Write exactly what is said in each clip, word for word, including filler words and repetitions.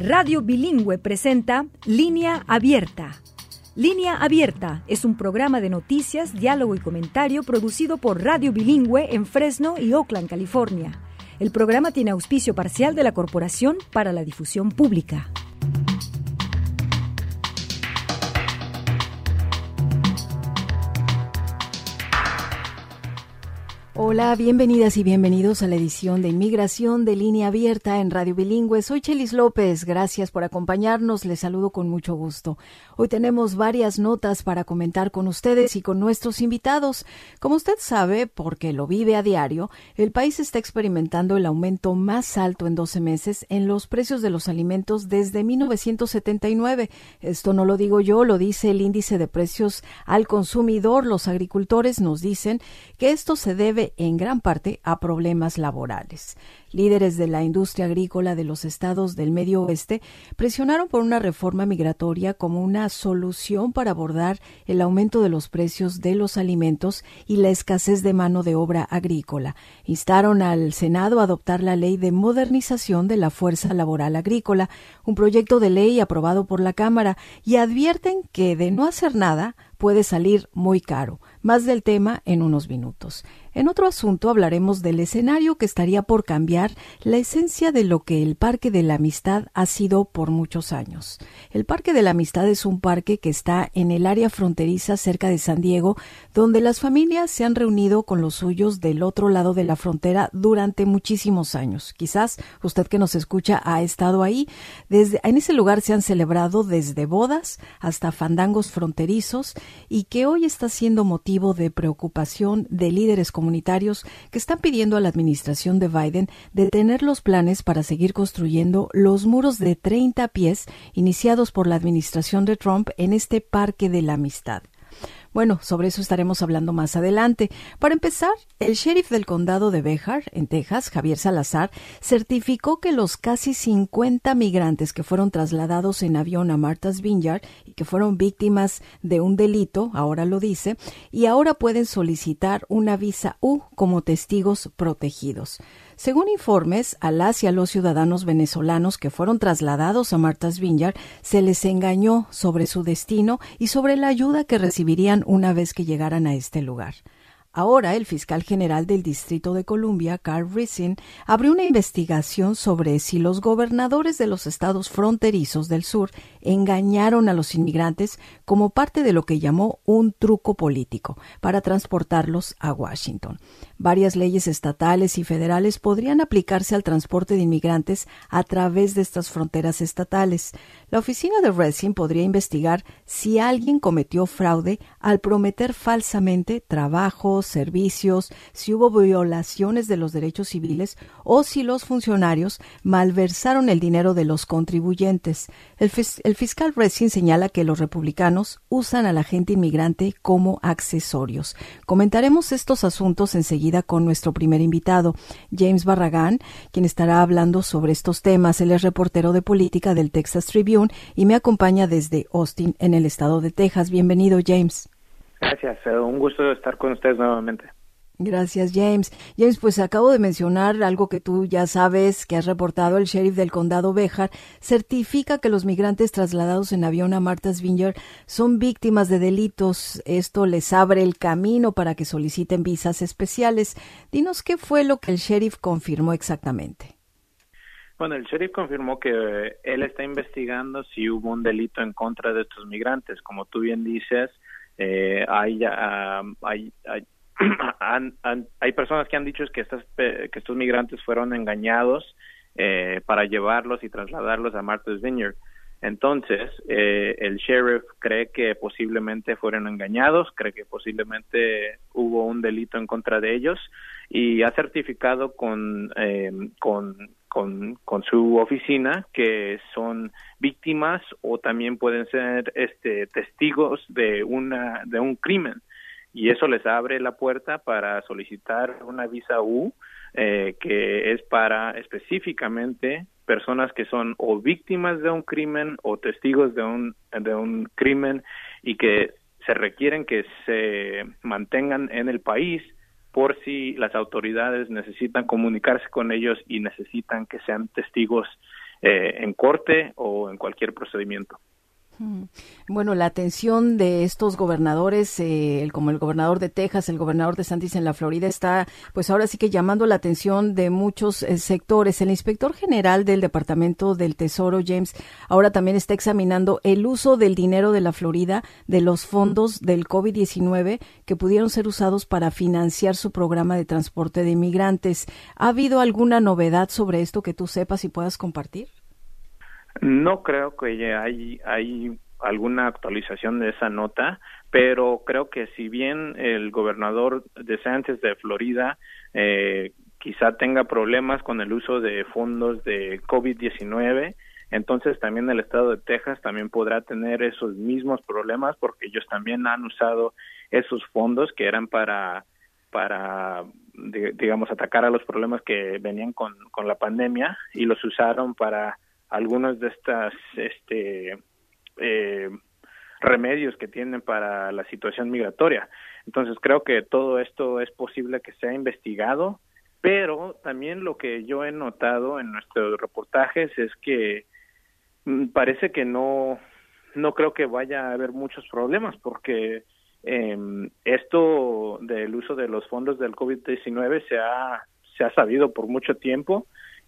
Radio Bilingüe presenta Línea Abierta. Línea Abierta es un programa de noticias, diálogo y comentario producido por Radio Bilingüe en Fresno y Oakland, California. El programa tiene auspicio parcial de la Corporación para la Difusión Pública. Hola, bienvenidas y bienvenidos a la edición de Inmigración de Línea Abierta en Radio Bilingüe. Soy Chelis López, gracias por acompañarnos, les saludo con mucho gusto. Hoy tenemos varias notas para comentar con ustedes y con nuestros invitados. Como usted sabe, porque lo vive a diario, el país está experimentando el aumento más alto en doce meses en los precios de los alimentos desde mil novecientos setenta y nueve. Esto no lo digo yo, lo dice el índice de precios al consumidor. Los agricultores nos dicen que esto se debe en gran parte a problemas laborales. Líderes de la industria agrícola de los estados del Medio Oeste presionaron por una reforma migratoria como una solución para abordar el aumento de los precios de los alimentos y la escasez de mano de obra agrícola. Instaron al Senado a adoptar la Ley de Modernización de la Fuerza Laboral Agrícola, un proyecto de ley aprobado por la Cámara, y advierten que de no hacer nada puede salir muy caro. Más del tema en unos minutos. En otro asunto hablaremos del escenario que estaría por cambiar la esencia de lo que el Parque de la Amistad ha sido por muchos años. El Parque de la Amistad es un parque que está en el área fronteriza cerca de San Diego, donde las familias se han reunido con los suyos del otro lado de la frontera durante muchísimos años. Quizás usted que nos escucha ha estado ahí. Desde, en ese lugar se han celebrado desde bodas hasta fandangos fronterizos, y que hoy está siendo motivo de preocupación de líderes comunitarios que están pidiendo a la administración de Biden detener los planes para seguir construyendo los muros de treinta pies iniciados por la administración de Trump en este Parque de la Amistad. Bueno, sobre eso estaremos hablando más adelante. Para empezar, el sheriff del condado de Béjar, en Texas, Javier Salazar, certificó que los casi cincuenta migrantes que fueron trasladados en avión a Martha's Vineyard y que fueron víctimas de un delito, ahora lo dice, y ahora pueden solicitar una visa U como testigos protegidos. Según informes, a las y a los ciudadanos venezolanos que fueron trasladados a Martha's Vineyard se les engañó sobre su destino y sobre la ayuda que recibirían una vez que llegaran a este lugar. Ahora, el fiscal general del Distrito de Columbia, Carl Rissin, abrió una investigación sobre si los gobernadores de los estados fronterizos del sur engañaron a los inmigrantes como parte de lo que llamó un truco político para transportarlos a Washington. Varias leyes estatales y federales podrían aplicarse al transporte de inmigrantes a través de estas fronteras estatales. La oficina de Rissin podría investigar si alguien cometió fraude al prometer falsamente trabajos, servicios, si hubo violaciones de los derechos civiles o si los funcionarios malversaron el dinero de los contribuyentes. El, fis- el fiscal Rissin señala que los republicanos usan a la gente inmigrante como accesorios. Comentaremos estos asuntos enseguida con nuestro primer invitado, James Barragán, quien estará hablando sobre estos temas. Él es reportero de política del Texas Tribune y me acompaña desde Austin, en el estado de Texas. Bienvenido, James. Gracias, un gusto estar con ustedes nuevamente. Gracias, James. James, pues acabo de mencionar algo que tú ya sabes, que has reportado. El sheriff del condado Béjar certifica que los migrantes trasladados en avión a Martha's Vineyard son víctimas de delitos. Esto les abre el camino para que soliciten visas especiales. Dinos qué fue lo que el sheriff confirmó exactamente. Bueno, el sheriff confirmó que eh, él está investigando si hubo un delito en contra de estos migrantes. Como tú bien dices, eh, hay, uh, hay, hay Han, han, hay personas que han dicho que, estas, que estos migrantes fueron engañados eh, para llevarlos y trasladarlos a Martha's Vineyard. Entonces, eh, el sheriff cree que posiblemente fueron engañados, cree que posiblemente hubo un delito en contra de ellos y ha certificado con, eh, con, con, con su oficina que son víctimas o también pueden ser este, testigos de, una, de un crimen. Y eso les abre la puerta para solicitar una visa U, eh, que es para específicamente personas que son o víctimas de un crimen o testigos de un de un crimen y que se requieren que se mantengan en el país por si las autoridades necesitan comunicarse con ellos y necesitan que sean testigos eh, en corte o en cualquier procedimiento. Bueno, la atención de estos gobernadores, eh, como el gobernador de Texas, el gobernador de DeSantis en la Florida, está pues ahora sí que llamando la atención de muchos eh, sectores. El inspector general del Departamento del Tesoro, James, ahora también está examinando el uso del dinero de la Florida, de los fondos del COVID diecinueve que pudieron ser usados para financiar su programa de transporte de inmigrantes. ¿Ha habido alguna novedad sobre esto que tú sepas y puedas compartir? No creo que hay, hay alguna actualización de esa nota, pero creo que si bien el gobernador DeSantis de Florida eh, quizá tenga problemas con el uso de fondos de COVID diecinueve, entonces también el estado de Texas también podrá tener esos mismos problemas porque ellos también han usado esos fondos que eran para, para digamos, atacar a los problemas que venían con, con la pandemia y los usaron para algunos de estas este eh, remedios que tienen para la situación migratoria. Entonces creo que todo esto es posible que sea investigado, pero también lo que yo he notado en nuestros reportajes es que mm, parece que no no creo que vaya a haber muchos problemas porque eh, esto del uso de los fondos del COVID diecinueve se ha se ha sabido por mucho tiempo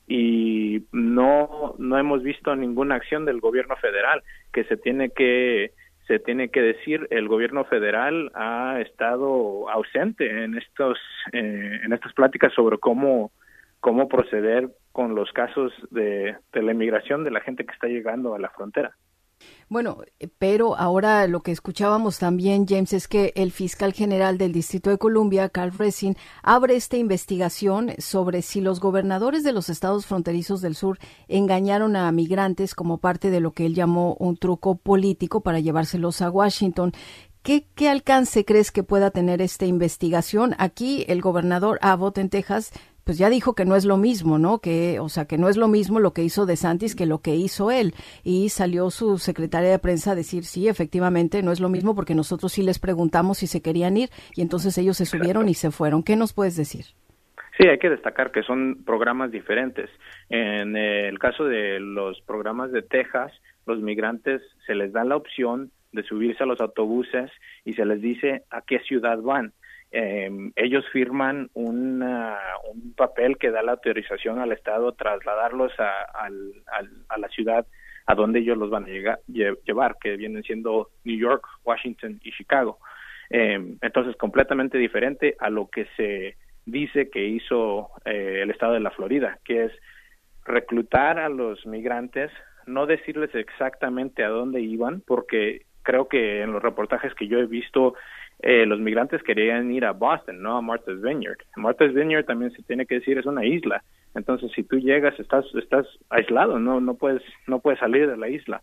y no no hemos visto ninguna acción del gobierno federal que se tiene que se tiene que decir el gobierno federal ha estado ausente en estos eh, en estas pláticas sobre cómo cómo proceder con los casos de, de la inmigración de la gente que está llegando a la frontera. Bueno, pero ahora lo que escuchábamos también, James, es que el fiscal general del Distrito de Columbia, Karl Racine, abre esta investigación sobre si los gobernadores de los estados fronterizos del sur engañaron a migrantes como parte de lo que él llamó un truco político para llevárselos a Washington. ¿Qué, qué alcance crees que pueda tener esta investigación? Aquí el gobernador Abbott en Texas pues ya dijo que no es lo mismo, ¿no? Que, o sea, que no es lo mismo lo que hizo DeSantis que lo que hizo él. Y salió su secretaria de prensa a decir, sí, efectivamente, no es lo mismo porque nosotros sí les preguntamos si se querían ir y entonces ellos se subieron y se fueron. ¿Qué nos puedes decir? Sí, hay que destacar que son programas diferentes. En el caso de los programas de Texas, los migrantes se les da la opción de subirse a los autobuses y se les dice a qué ciudad van. Eh, ellos firman una, un papel que da la autorización al Estado trasladarlos a, al, al, a la ciudad a donde ellos los van a llegar, llevar, que vienen siendo New York, Washington y Chicago. Eh, entonces, completamente diferente a lo que se dice que hizo eh, el Estado de la Florida, que es reclutar a los migrantes, no decirles exactamente a dónde iban, porque creo que en los reportajes que yo he visto, Eh, los migrantes querían ir a Boston, no a Martha's Vineyard. Martha's Vineyard también se tiene que decir es una isla. Entonces, si tú llegas, estás estás aislado, no no puedes no puedes salir de la isla.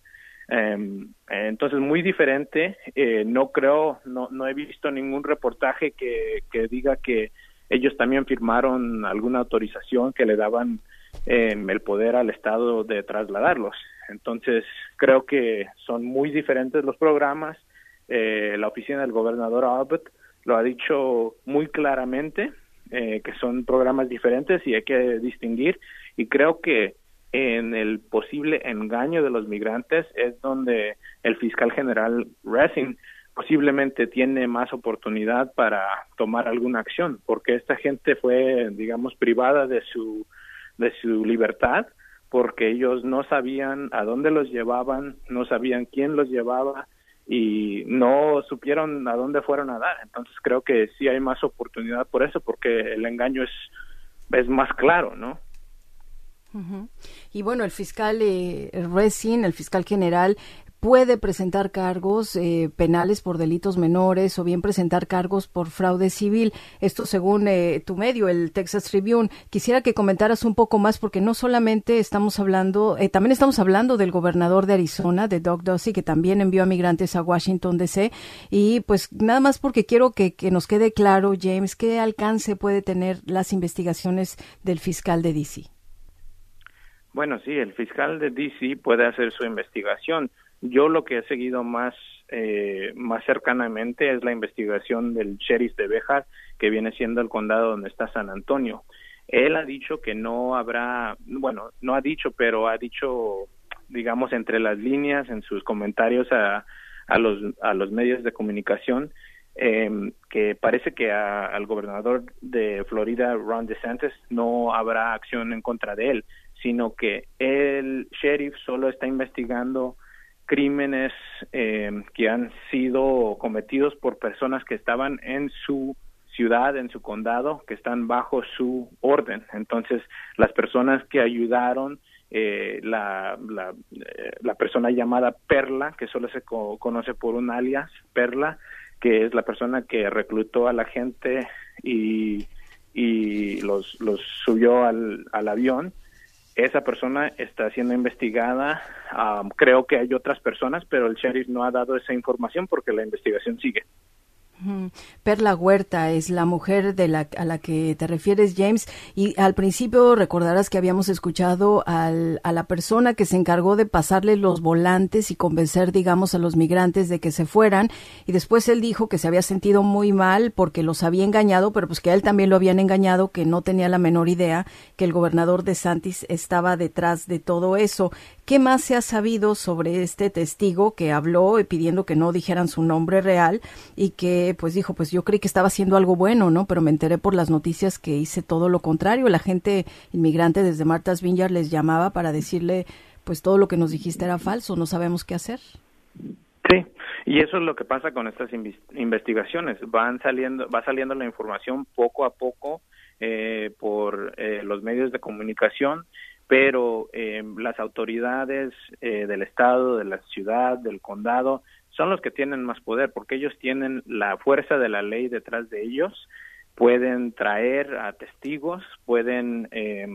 Um, entonces, muy diferente. Eh, no creo, no no he visto ningún reportaje que que diga que ellos también firmaron alguna autorización que le daban eh, el poder al Estado de trasladarlos. Entonces, creo que son muy diferentes los programas. Eh, la oficina del gobernador Abbott lo ha dicho muy claramente, eh, que son programas diferentes y hay que distinguir, y creo que en el posible engaño de los migrantes es donde el fiscal general Racine posiblemente tiene más oportunidad para tomar alguna acción, porque esta gente fue, digamos, privada de su de su libertad, porque ellos no sabían a dónde los llevaban, no sabían quién los llevaba, y no supieron a dónde fueron a dar. Entonces creo que sí hay más oportunidad por eso, porque el engaño es es más claro, ¿no? Uh-huh. Y bueno, el fiscal eh, Racine, el fiscal general, puede presentar cargos eh, penales por delitos menores o bien presentar cargos por fraude civil. Esto según eh, tu medio, el Texas Tribune. Quisiera que comentaras un poco más porque no solamente estamos hablando, eh, también estamos hablando del gobernador de Arizona, de Doug Ducey, que también envió a migrantes a Washington D C Y pues nada más porque quiero que, que nos quede claro, James, qué alcance puede tener las investigaciones del fiscal de D C. Bueno, sí, el fiscal de D C puede hacer su investigación. Yo lo que he seguido más eh, más cercanamente es la investigación del sheriff de Béjar, que viene siendo el condado donde está San Antonio. Él ha dicho que no habrá, bueno, no ha dicho, pero ha dicho, digamos, entre las líneas en sus comentarios a, a los a los medios de comunicación, eh, que parece que a, al gobernador de Florida, Ron DeSantis, no habrá acción en contra de él, sino que el sheriff solo está investigando crímenes eh, que han sido cometidos por personas que estaban en su ciudad, en su condado, que están bajo su orden. Entonces, las personas que ayudaron, eh, la, la, eh, la persona llamada Perla, que solo se co- conoce por un alias, Perla, que es la persona que reclutó a la gente y, y los, los subió al, al avión, esa persona está siendo investigada. Um, creo que hay otras personas, pero el sheriff no ha dado esa información porque la investigación sigue. Perla Huerta es la mujer de la, a la que te refieres, James, y al principio recordarás que habíamos escuchado al, a la persona que se encargó de pasarle los volantes y convencer, digamos, a los migrantes de que se fueran, y después él dijo que se había sentido muy mal porque los había engañado, pero pues que a él también lo habían engañado, que no tenía la menor idea que el gobernador DeSantis estaba detrás de todo eso. ¿Qué más se ha sabido sobre este testigo que habló pidiendo que no dijeran su nombre real y que pues dijo, pues yo creí que estaba haciendo algo bueno, ¿no? Pero me enteré por las noticias que hice todo lo contrario. La gente inmigrante desde Martha's Vineyard les llamaba para decirle, pues todo lo que nos dijiste era falso, no sabemos qué hacer. Sí, y eso es lo que pasa con estas investigaciones. Van saliendo, va saliendo la información poco a poco eh, por eh, los medios de comunicación, pero eh, las autoridades eh, del estado, de la ciudad, del condado, son los que tienen más poder, porque ellos tienen la fuerza de la ley detrás de ellos, pueden traer a testigos, pueden eh,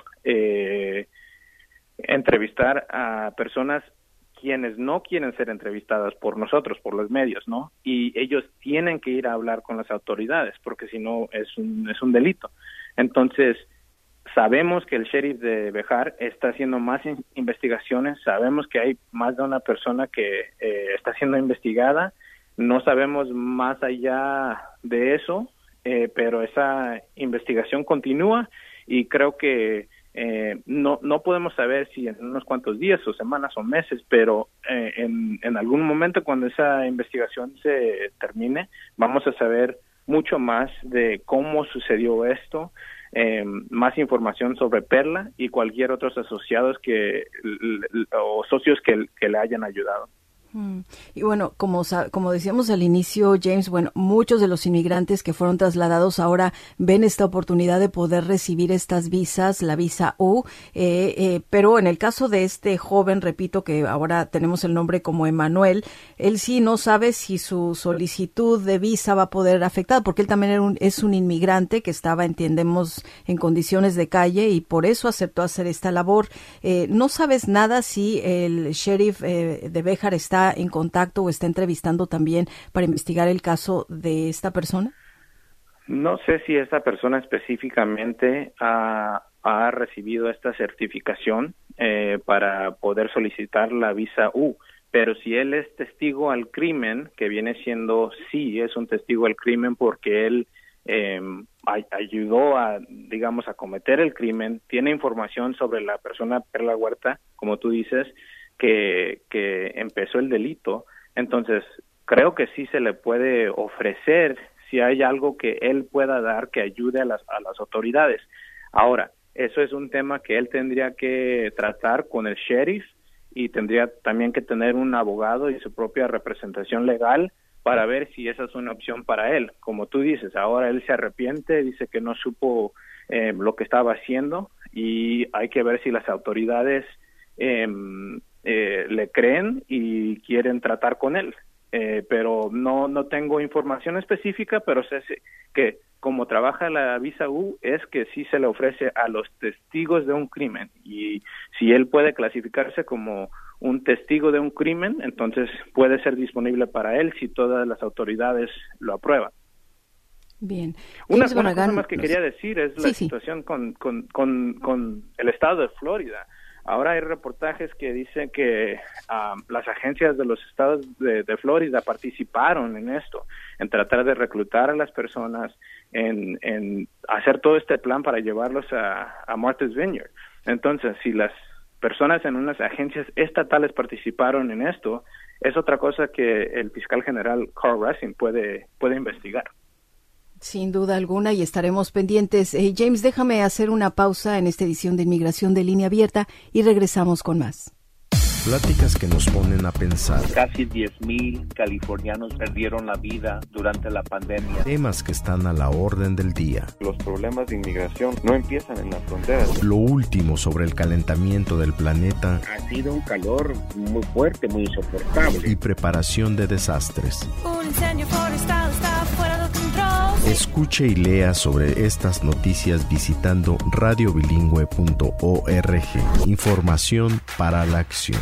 eh, entrevistar a personas quienes no quieren ser entrevistadas por nosotros, por los medios, ¿no? Y ellos tienen que ir a hablar con las autoridades, porque si no es un, es un delito. Entonces, sabemos que el sheriff de Béjar está haciendo más in- investigaciones, sabemos que hay más de una persona que eh, está siendo investigada, no sabemos más allá de eso, eh, pero esa investigación continúa y creo que eh, no no podemos saber si en unos cuantos días o semanas o meses, pero eh, en, en algún momento cuando esa investigación se termine, vamos a saber mucho más de cómo sucedió esto, Eh, más información sobre Perla y cualquier otros asociados que l- l- o socios que, que le hayan ayudado. Y bueno, como, como decíamos al inicio, James, bueno, muchos de los inmigrantes que fueron trasladados ahora ven esta oportunidad de poder recibir estas visas, la visa U, eh, eh, pero en el caso de este joven, repito que ahora tenemos el nombre como Emanuel, él sí no sabe si su solicitud de visa va a poder afectar, porque él también era un, es un inmigrante que estaba, entendemos, en condiciones de calle y por eso aceptó hacer esta labor. Eh, ¿No sabes nada si el sheriff eh, de Béjar está en contacto o está entrevistando también para investigar el caso de esta persona? No sé si esta persona específicamente ha, ha recibido esta certificación eh, para poder solicitar la visa U, pero si él es testigo al crimen, que viene siendo, sí, es un testigo al crimen porque él eh, ay, ayudó a, digamos, a cometer el crimen, tiene información sobre la persona Perla Huerta, como tú dices, que, que empezó el delito, entonces creo que sí se le puede ofrecer si hay algo que él pueda dar que ayude a las, a las autoridades. Ahora, eso es un tema que él tendría que tratar con el sheriff y tendría también que tener un abogado y su propia representación legal para ver si esa es una opción para él. Como tú dices, ahora él se arrepiente, dice que no supo eh, lo que estaba haciendo y hay que ver si las autoridades eh, eh, le creen y quieren tratar con él. Eh, pero no no tengo información específica, pero sé que como trabaja la visa U es que sí se le ofrece a los testigos de un crimen y si él puede clasificarse como un testigo de un crimen, entonces puede ser disponible para él si todas las autoridades lo aprueban. Bien. Una, una cosa más que quería decir es la sí, situación sí. con, con, con, con el estado de Florida. Ahora hay reportajes que dicen que um, las agencias de los estados de, de Florida participaron en esto, en tratar de reclutar a las personas, en, en hacer todo este plan para llevarlos a, a Martha's Vineyard. Entonces, si las personas en unas agencias estatales participaron en esto, es otra cosa que el fiscal general Carl Russing puede, puede investigar. Sin duda alguna, y estaremos pendientes. Eh, James, déjame hacer una pausa en esta edición de Inmigración de Línea Abierta y regresamos con más. Pláticas que nos ponen a pensar. Casi diez mil californianos perdieron la vida durante la pandemia. Temas que están a la orden del día. Los problemas de inmigración no empiezan en las fronteras. Lo último sobre el calentamiento del planeta. Ha sido un calor muy fuerte, muy insoportable. Y preparación de desastres. Un incendio forestal está fuera de control. Escuche y lea sobre estas noticias visitando radio bilingüe punto org. Información para la acción.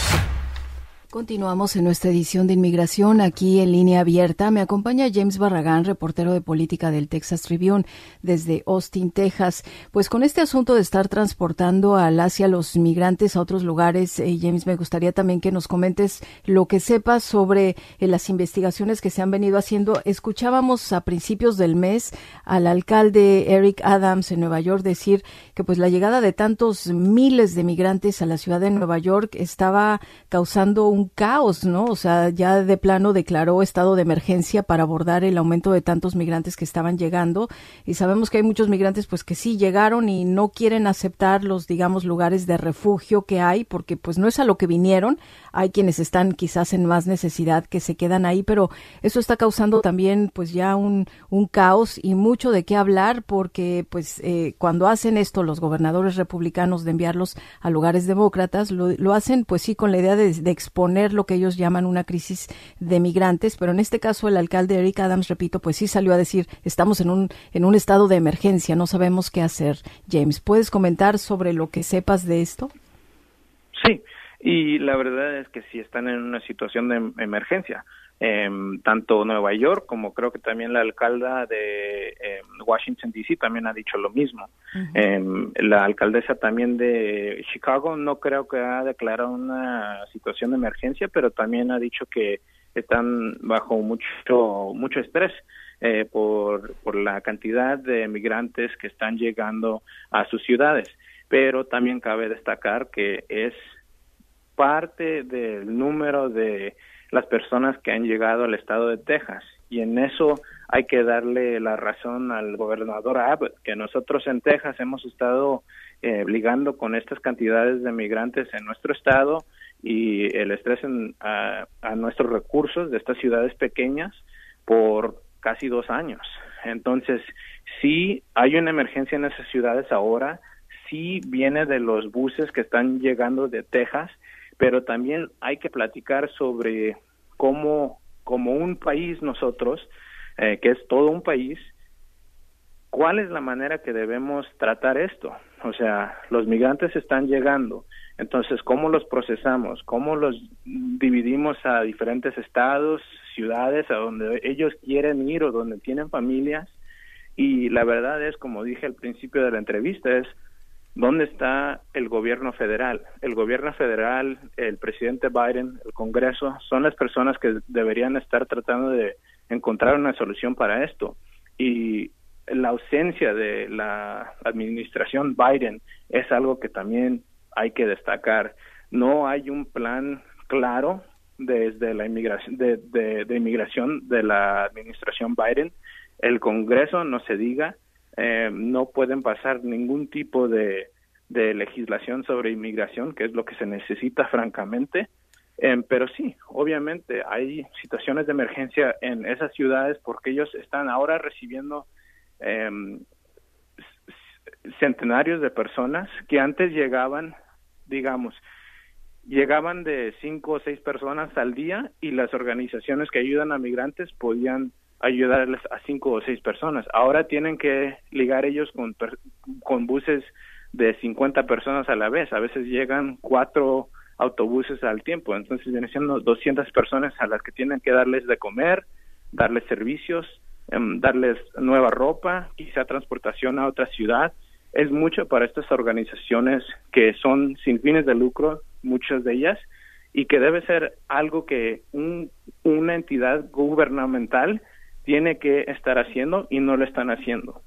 Continuamos en nuestra edición de Inmigración aquí en Línea Abierta. Me acompaña James Barragán, reportero de política del Texas Tribune desde Austin, Texas. Pues con este asunto de estar transportando a las y a los migrantes a otros lugares, eh, James, me gustaría también que nos comentes lo que sepas sobre eh, las investigaciones que se han venido haciendo. Escuchábamos a principios del mes al alcalde Eric Adams en Nueva York decir que pues la llegada de tantos miles de migrantes a la ciudad de Nueva York estaba causando un caos, ¿no? O sea, ya de plano declaró estado de emergencia para abordar el aumento de tantos migrantes que estaban llegando, y sabemos que hay muchos migrantes pues que sí llegaron y no quieren aceptar los, digamos, lugares de refugio que hay, porque pues no es a lo que vinieron. Hay quienes están quizás en más necesidad que se quedan ahí, pero eso está causando también pues ya un, un caos y mucho de qué hablar, porque pues eh, cuando hacen esto los gobernadores republicanos de enviarlos a lugares demócratas, lo, lo hacen pues sí con la idea de, de exponer lo que ellos llaman una crisis de migrantes, pero en este caso el alcalde Eric Adams, repito, pues sí salió a decir, estamos en un en un estado de emergencia, no sabemos qué hacer. James, ¿puedes comentar sobre lo que sepas de esto? Sí, y la verdad es que sí están en una situación de emergencia. Eh, tanto Nueva York como creo que también la alcalda de eh, Washington D C también ha dicho lo mismo. Uh-huh. Eh, la alcaldesa también de Chicago no creo que ha declarado una situación de emergencia, pero también ha dicho que están bajo mucho mucho estrés eh, por por la cantidad de migrantes que están llegando a sus ciudades. Pero también cabe destacar que es parte del número de las personas que han llegado al estado de Texas, y en eso hay que darle la razón al gobernador Abbott, que nosotros en Texas hemos estado eh, ligando con estas cantidades de migrantes en nuestro estado y el estrés en, a, a nuestros recursos de estas ciudades pequeñas por casi dos años. Entonces, sí hay una emergencia en esas ciudades ahora, sí viene de los buses que están llegando de Texas, pero también hay que platicar sobre cómo, como un país nosotros, eh, que es todo un país, cuál es la manera que debemos tratar esto. O sea, los migrantes están llegando, entonces, ¿cómo los procesamos? ¿Cómo los dividimos a diferentes estados, ciudades, a donde ellos quieren ir o donde tienen familias? Y la verdad es, como dije al principio de la entrevista, es ¿dónde está el gobierno federal? El gobierno federal, el presidente Biden, el Congreso, son las personas que deberían estar tratando de encontrar una solución para esto. Y la ausencia de la administración Biden es algo que también hay que destacar. No hay un plan claro desde la inmigración, de, de, de inmigración de la administración Biden. El Congreso, no se diga, Eh, no pueden pasar ningún tipo de, de legislación sobre inmigración, que es lo que se necesita francamente, eh, pero sí, obviamente hay situaciones de emergencia en esas ciudades porque ellos están ahora recibiendo eh, centenarios de personas que antes llegaban, digamos, llegaban de cinco o seis personas al día y las organizaciones que ayudan a migrantes podían ayudarles a cinco o seis personas. Ahora tienen que ligar ellos con con buses de cincuenta personas a la vez. A veces llegan cuatro autobuses al tiempo. Entonces vienen siendo doscientas personas a las que tienen que darles de comer, darles servicios, um, darles nueva ropa, quizá transportación a otra ciudad. es mucho para estas organizaciones que son sin fines de lucro, muchas de ellas, y que debe ser algo que un, una entidad gubernamental tiene que estar haciendo y no lo están haciendo.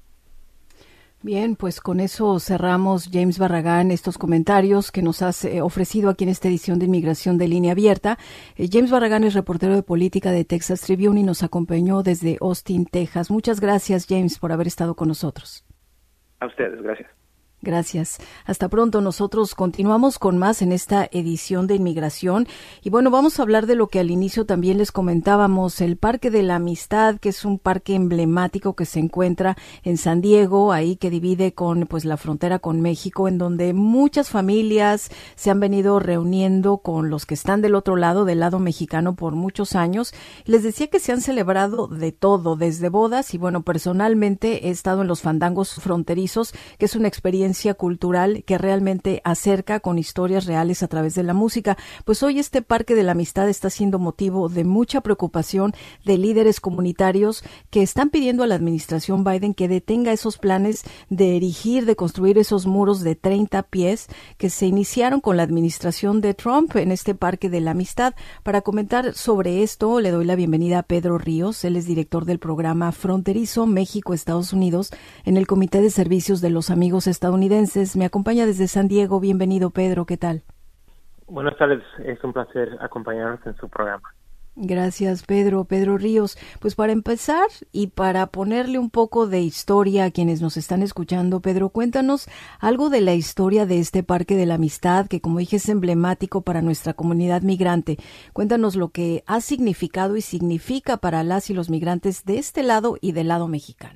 Bien, pues con eso cerramos, James Barragán, estos comentarios que nos has eh, ofrecido aquí en esta edición de Inmigración de Línea Abierta. Eh, James Barragán es reportero de política de Texas Tribune y nos acompañó desde Austin, Texas. Muchas gracias, James, por haber estado con nosotros. A ustedes, gracias. Gracias. Hasta pronto. Nosotros continuamos con más en esta edición de Inmigración. Y bueno, vamos a hablar de lo que al inicio también les comentábamos, el Parque de la Amistad, que es un parque emblemático que se encuentra en San Diego, ahí que divide con pues la frontera con México, en donde muchas familias se han venido reuniendo con los que están del otro lado, del lado mexicano, por muchos años. Les decía que se han celebrado de todo, desde bodas, y bueno, personalmente he estado en los fandangos fronterizos, que es una experiencia cultural que realmente acerca con historias reales a través de la música. Pues hoy este Parque de la Amistad está siendo motivo de mucha preocupación de líderes comunitarios que están pidiendo a la administración Biden que detenga esos planes de erigir, de construir esos muros de treinta pies que se iniciaron con la administración de Trump en este Parque de la Amistad. Para comentar sobre esto, le doy la bienvenida a Pedro Ríos. Él es director del programa Fronterizo México-Estados Unidos en el Comité de Servicios de los Amigos Estadounidenses. Me acompaña desde San Diego. Bienvenido, Pedro. ¿Qué tal? Buenas tardes. Es un placer acompañarnos en su programa. Gracias, Pedro. Pedro Ríos. Pues para empezar y para ponerle un poco de historia a quienes nos están escuchando, Pedro, cuéntanos algo de la historia de este Parque de la Amistad, que como dije es emblemático para nuestra comunidad migrante. Cuéntanos lo que ha significado y significa para las y los migrantes de este lado y del lado mexicano.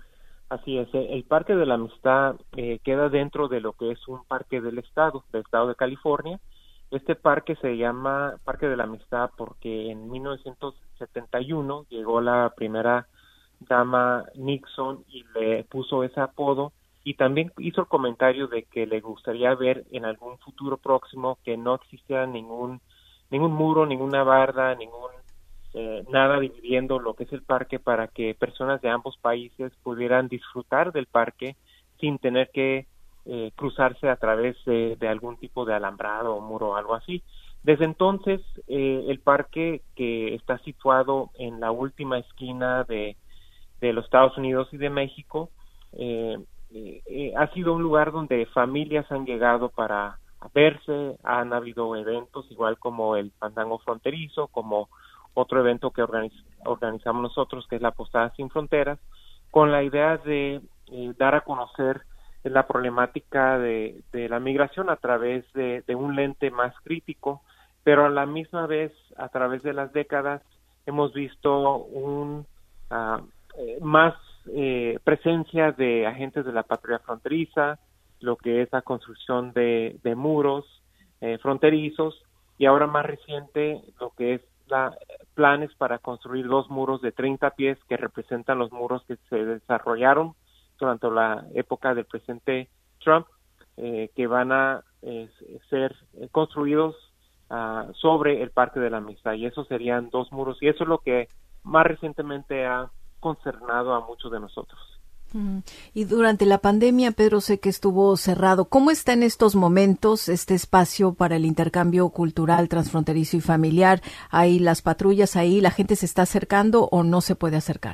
Así es, el Parque de la Amistad eh, queda dentro de lo que es un parque del estado, del estado de California. Este parque se llama Parque de la Amistad porque en mil novecientos setenta y uno llegó la primera dama Nixon y le puso ese apodo, y también hizo el comentario de que le gustaría ver en algún futuro próximo que no existiera ningún ningún muro, ninguna barda, ningún Eh, nada dividiendo lo que es el parque, para que personas de ambos países pudieran disfrutar del parque sin tener que eh, cruzarse a través de, de algún tipo de alambrado o muro o algo así. Desde entonces, eh, el parque, que está situado en la última esquina de, de los Estados Unidos y de México, eh, eh, ha sido un lugar donde familias han llegado para verse. Han habido eventos, igual como el Fandango Fronterizo, como otro evento que organiz- organizamos nosotros, que es la Posada Sin Fronteras, con la idea de eh, dar a conocer la problemática de, de la migración a través de, de un lente más crítico, pero a la misma vez, a través de las décadas, hemos visto un uh, eh, más eh, presencia de agentes de la patrulla fronteriza, lo que es la construcción de, de muros eh, fronterizos, y ahora más reciente, lo que es La, planes para construir dos muros de treinta pies que representan los muros que se desarrollaron durante la época del presidente Trump, eh, que van a eh, ser construidos uh, sobre el Parque de la Amistad, y esos serían dos muros, y eso es lo que más recientemente ha concernado a muchos de nosotros. Y durante la pandemia, Pedro, sé que estuvo cerrado. ¿Cómo está en estos momentos este espacio para el intercambio cultural, transfronterizo y familiar? ¿Hay las patrullas ahí? ¿La gente se está acercando o no se puede acercar?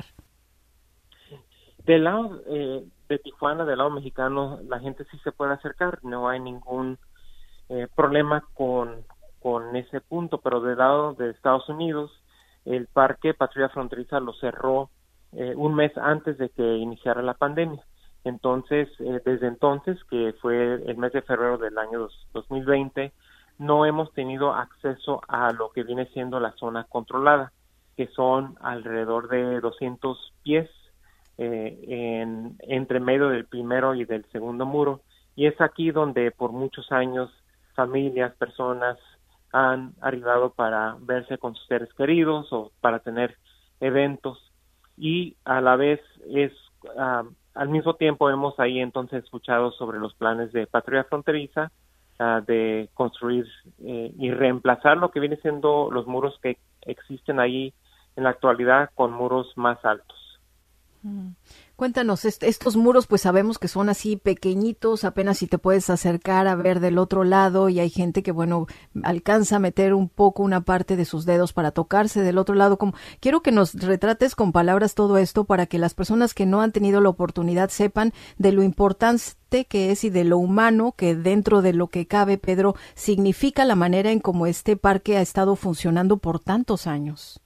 Del lado eh, de Tijuana, del lado mexicano, la gente sí se puede acercar. No hay ningún eh, problema con, con ese punto, pero del lado de Estados Unidos, el Parque Patrulla Fronteriza lo cerró Eh, un mes antes de que iniciara la pandemia. Entonces, eh, desde entonces, que fue el mes de febrero del año dos mil veinte, no hemos tenido acceso a lo que viene siendo la zona controlada, que son alrededor de doscientos pies eh, en, entre medio del primero y del segundo muro, y es aquí donde por muchos años familias, personas han arribado para verse con sus seres queridos o para tener eventos. Y a la vez es uh, al mismo tiempo hemos ahí entonces escuchado sobre los planes de patrulla fronteriza uh, de construir eh, y reemplazar lo que viene siendo los muros que existen ahí en la actualidad con muros más altos. Cuéntanos, est- estos muros pues sabemos que son así pequeñitos, apenas si te puedes acercar a ver del otro lado y hay gente que bueno, alcanza a meter un poco una parte de sus dedos para tocarse del otro lado. Como, quiero que nos retrates con palabras todo esto para que las personas que no han tenido la oportunidad sepan de lo importante que es y de lo humano que dentro de lo que cabe, Pedro, significa la manera en cómo este parque ha estado funcionando por tantos años.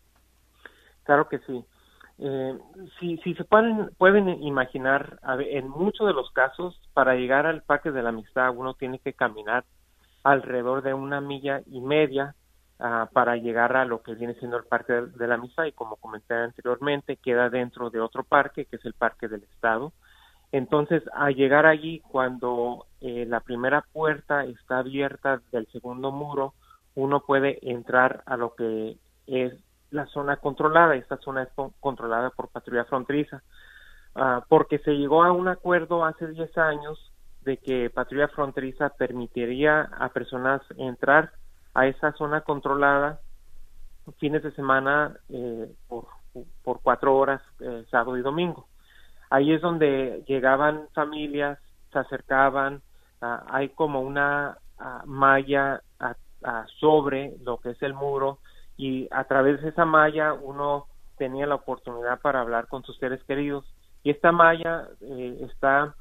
Claro que sí. Eh, si, si se pueden, pueden imaginar, a ver, en muchos de los casos, para llegar al Parque de la Amistad uno tiene que caminar alrededor de una milla y media uh, para llegar a lo que viene siendo el Parque de, de la Amistad, y como comenté anteriormente, queda dentro de otro parque, que es el Parque del Estado. Entonces, al llegar allí, cuando eh, la primera puerta está abierta del segundo muro, uno puede entrar a lo que es la zona controlada. Esta zona es controlada por Patrulla Fronteriza, uh, porque se llegó a un acuerdo hace diez años de que Patrulla Fronteriza permitiría a personas entrar a esa zona controlada fines de semana eh, por, por cuatro horas, eh, sábado y domingo. Ahí es donde llegaban familias, se acercaban, uh, hay como una uh, malla uh, uh, sobre lo que es el muro, y a través de esa malla uno tenía la oportunidad para hablar con sus seres queridos. Y esta malla eh, está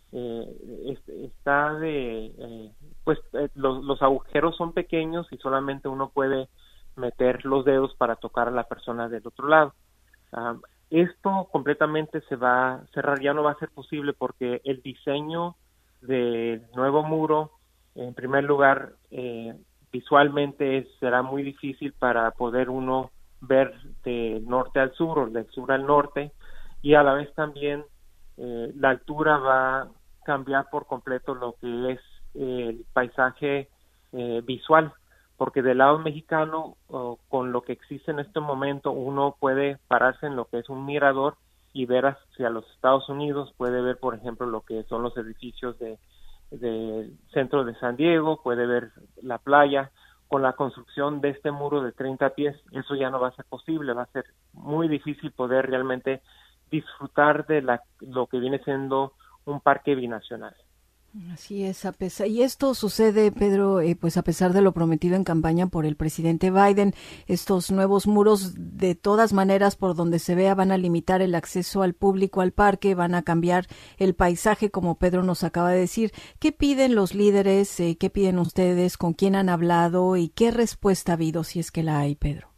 eh, es, está de eh, pues eh, los, los agujeros son pequeños y solamente uno puede meter los dedos para tocar a la persona del otro lado. Um, esto completamente se va a cerrar, ya no va a ser posible porque el diseño del nuevo muro, en primer lugar, eh, visualmente es, será muy difícil para poder uno ver de norte al sur o del sur al norte, y a la vez también eh, la altura va a cambiar por completo lo que es eh, el paisaje eh, visual, porque del lado mexicano, oh, con lo que existe en este momento, uno puede pararse en lo que es un mirador y ver hacia los Estados Unidos, puede ver por ejemplo lo que son los edificios de del centro de San Diego, puede ver la playa. Con la construcción de este muro de treinta pies, eso ya no va a ser posible, va a ser muy difícil poder realmente disfrutar de la, lo que viene siendo un parque binacional. Así es, a pesar, y esto sucede, Pedro, eh, pues a pesar de lo prometido en campaña por el presidente Biden, estos nuevos muros de todas maneras por donde se vea van a limitar el acceso al público al parque, van a cambiar el paisaje como Pedro nos acaba de decir. ¿Qué piden los líderes? Eh, ¿Qué piden ustedes? ¿Con quién han hablado? ¿Y qué respuesta ha habido si es que la hay, Pedro?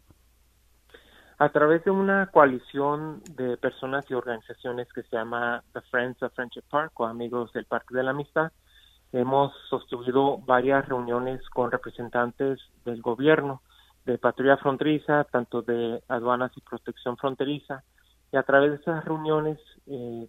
A través de una coalición de personas y organizaciones que se llama The Friends of Friendship Park o Amigos del Parque de la Amistad, hemos sostenido varias reuniones con representantes del gobierno, de Patrulla Fronteriza, tanto de Aduanas y Protección Fronteriza, y a través de esas reuniones eh,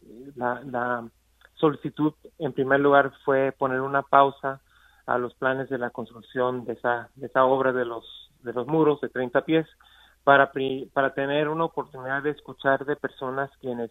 la, la solicitud en primer lugar fue poner una pausa a los planes de la construcción de esa, de esa obra de los, de los muros de treinta pies, para para tener una oportunidad de escuchar de personas quienes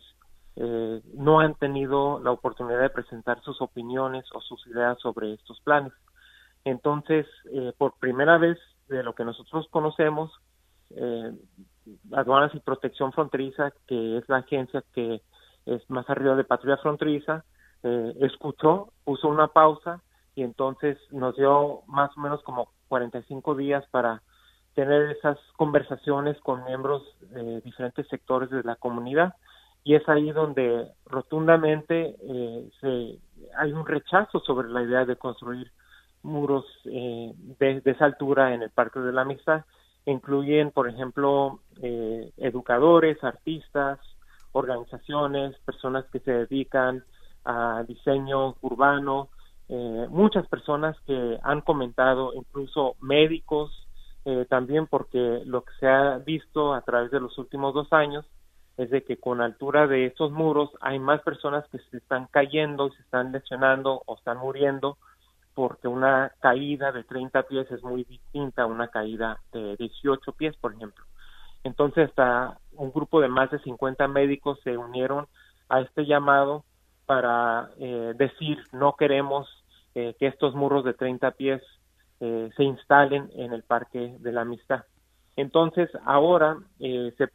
eh, no han tenido la oportunidad de presentar sus opiniones o sus ideas sobre estos planes. Entonces, eh, por primera vez de lo que nosotros conocemos, eh, Aduanas y Protección Fronteriza, que es la agencia que es más arriba de Patrulla Fronteriza, eh, escuchó, puso una pausa y entonces nos dio más o menos como cuarenta y cinco días para tener esas conversaciones con miembros de diferentes sectores de la comunidad, y es ahí donde rotundamente eh, se, hay un rechazo sobre la idea de construir muros eh, de, de esa altura en el Parque de la Amistad. Incluyen, por ejemplo, eh, educadores, artistas, organizaciones, personas que se dedican a diseño urbano, eh, muchas personas que han comentado, incluso médicos, Eh, también porque lo que se ha visto a través de los últimos dos años es de que con altura de estos muros hay más personas que se están cayendo, se están lesionando o están muriendo, porque una caída de treinta pies es muy distinta a una caída de dieciocho pies, por ejemplo. Entonces, hasta un grupo de más de cincuenta médicos se unieron a este llamado para eh, decir no queremos eh, que estos muros de treinta pies Eh, se instalen en el Parque de la Amistad. Entonces, ahora eh, se,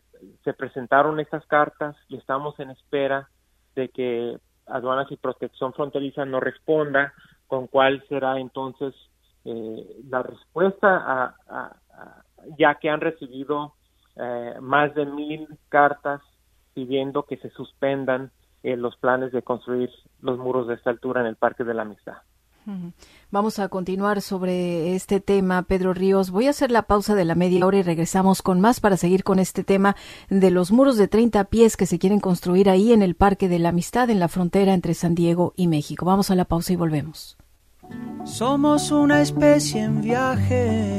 se presentaron estas cartas y estamos en espera de que Aduanas y Protección Fronteriza nos responda con cuál será entonces eh, la respuesta, a, a, a, ya que han recibido eh, más de mil cartas pidiendo que se suspendan eh, los planes de construir los muros de esta altura en el Parque de la Amistad. Vamos a continuar sobre este tema, Pedro Ríos. Voy a hacer la pausa de la media hora y regresamos con más para seguir con este tema de los muros de treinta pies que se quieren construir ahí en el Parque de la Amistad, en la frontera entre San Diego y México. Vamos a la pausa y volvemos. Somos una especie en viaje.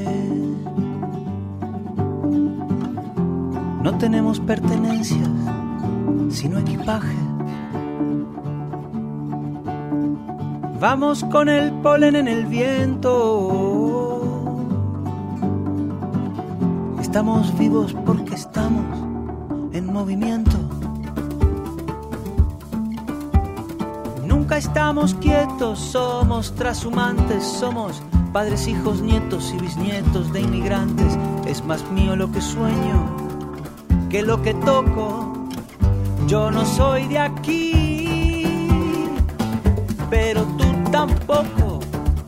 No tenemos pertenencias, sino equipaje. Vamos con el polen en el viento. Estamos vivos porque estamos en movimiento. Nunca estamos quietos, somos trashumantes, somos padres, hijos, nietos y bisnietos de inmigrantes. Es más mío lo que sueño que lo que toco. Yo no soy de aquí, pero tú tampoco.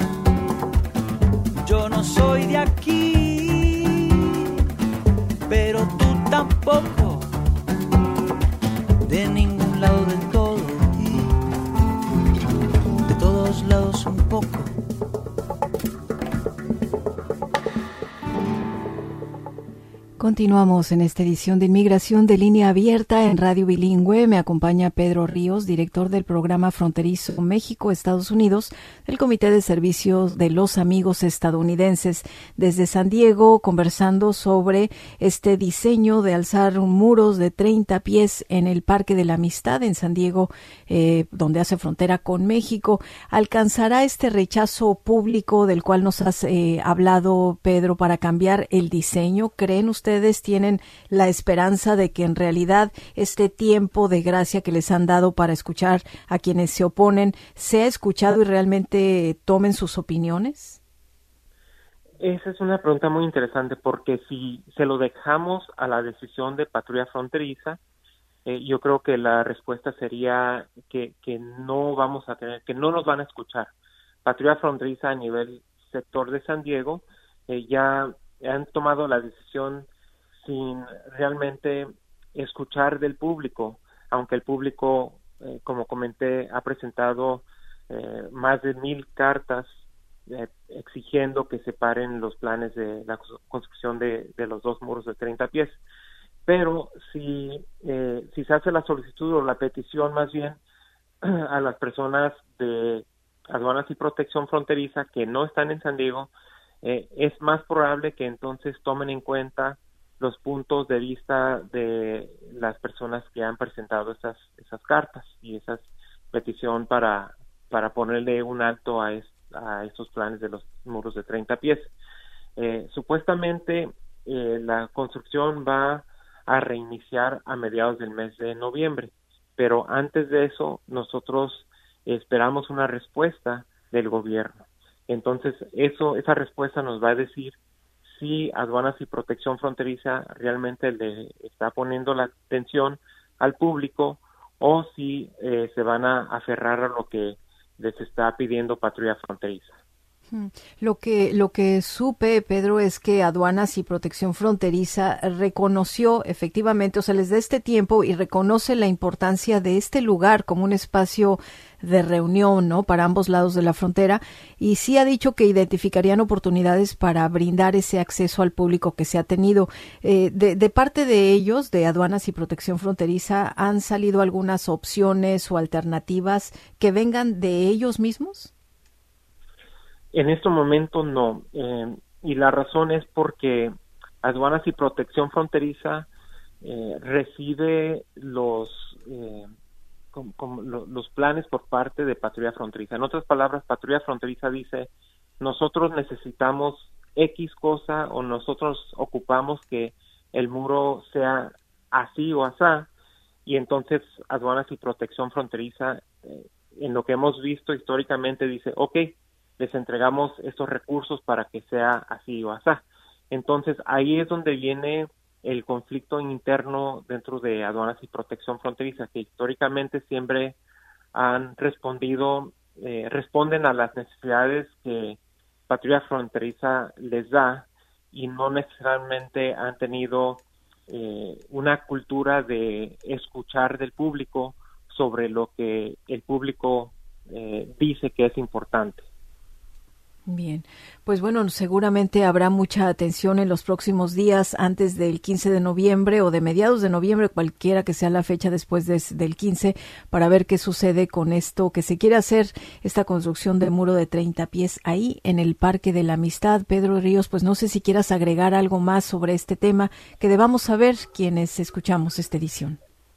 Yo no soy de aquí, pero tú tampoco. De ningún lado del todo y de todos lados un poco. Continuamos en esta edición de Inmigración de Línea Abierta en Radio Bilingüe. Me acompaña Pedro Ríos, director del programa fronterizo México-Estados Unidos del Comité de Servicios de los Amigos Estadounidenses desde San Diego, conversando sobre este diseño de alzar muros de treinta pies en el Parque de la Amistad en San Diego, eh, donde hace frontera con México. ¿Alcanzará este rechazo público del cual nos has eh, hablado, Pedro, para cambiar el diseño? ¿Creen ustedes Ustedes tienen la esperanza de que en realidad este tiempo de gracia que les han dado para escuchar a quienes se oponen sea escuchado y realmente tomen sus opiniones? Esa es una pregunta muy interesante, porque si se lo dejamos a la decisión de Patrulla Fronteriza, eh, yo creo que la respuesta sería que, que no vamos a tener, que no nos van a escuchar. Patrulla Fronteriza a nivel sector de San Diego eh, ya han tomado la decisión sin realmente escuchar del público, aunque el público, eh, como comenté, ha presentado eh, más de mil cartas eh, exigiendo que se paren los planes de la construcción de, de los dos muros de treinta pies. Pero si, eh, si se hace la solicitud o la petición más bien a las personas de Aduanas y Protección Fronteriza que no están en San Diego, eh, es más probable que entonces tomen en cuenta los puntos de vista de las personas que han presentado esas esas cartas y esas petición para para ponerle un alto a, es, a estos planes de los muros de treinta pies. Eh, supuestamente eh, la construcción va a reiniciar a mediados del mes de noviembre, pero antes de eso nosotros esperamos una respuesta del gobierno. Entonces eso esa respuesta nos va a decir si Aduanas y Protección Fronteriza realmente le está poniendo la atención al público o si eh, se van a aferrar a lo que les está pidiendo Patrulla Fronteriza. Lo que lo que supe, Pedro, es que Aduanas y Protección Fronteriza reconoció efectivamente, o sea, les da este tiempo y reconoce la importancia de este lugar como un espacio de reunión, ¿no?, para ambos lados de la frontera, y sí ha dicho que identificarían oportunidades para brindar ese acceso al público que se ha tenido. Eh, de, de parte de ellos, de Aduanas y Protección Fronteriza, ¿han salido algunas opciones o alternativas que vengan de ellos mismos? En este momento no, eh, y la razón es porque Aduanas y Protección Fronteriza eh, recibe los eh, com, com, lo, los planes por parte de Patrulla Fronteriza. En otras palabras, Patrulla Fronteriza dice, nosotros necesitamos X cosa o nosotros ocupamos que el muro sea así o asá, y entonces Aduanas y Protección Fronteriza, eh, en lo que hemos visto históricamente, dice, ok, les entregamos estos recursos para que sea así o asá. Entonces, ahí es donde viene el conflicto interno dentro de aduanas y protección fronteriza, que históricamente siempre han respondido, eh, responden a las necesidades que Patrulla Fronteriza les da y no necesariamente han tenido eh, una cultura de escuchar del público sobre lo que el público eh, dice que es importante. Bien, pues bueno, seguramente habrá mucha atención en los próximos días antes del quince de noviembre o de mediados de noviembre, cualquiera que sea la fecha después de, del quince, para ver qué sucede con esto que se quiere hacer, esta construcción de muro de treinta pies ahí en el Parque de la Amistad. Pedro Ríos, pues no sé si quieras agregar algo más sobre este tema que debamos saber quienes escuchamos esta edición.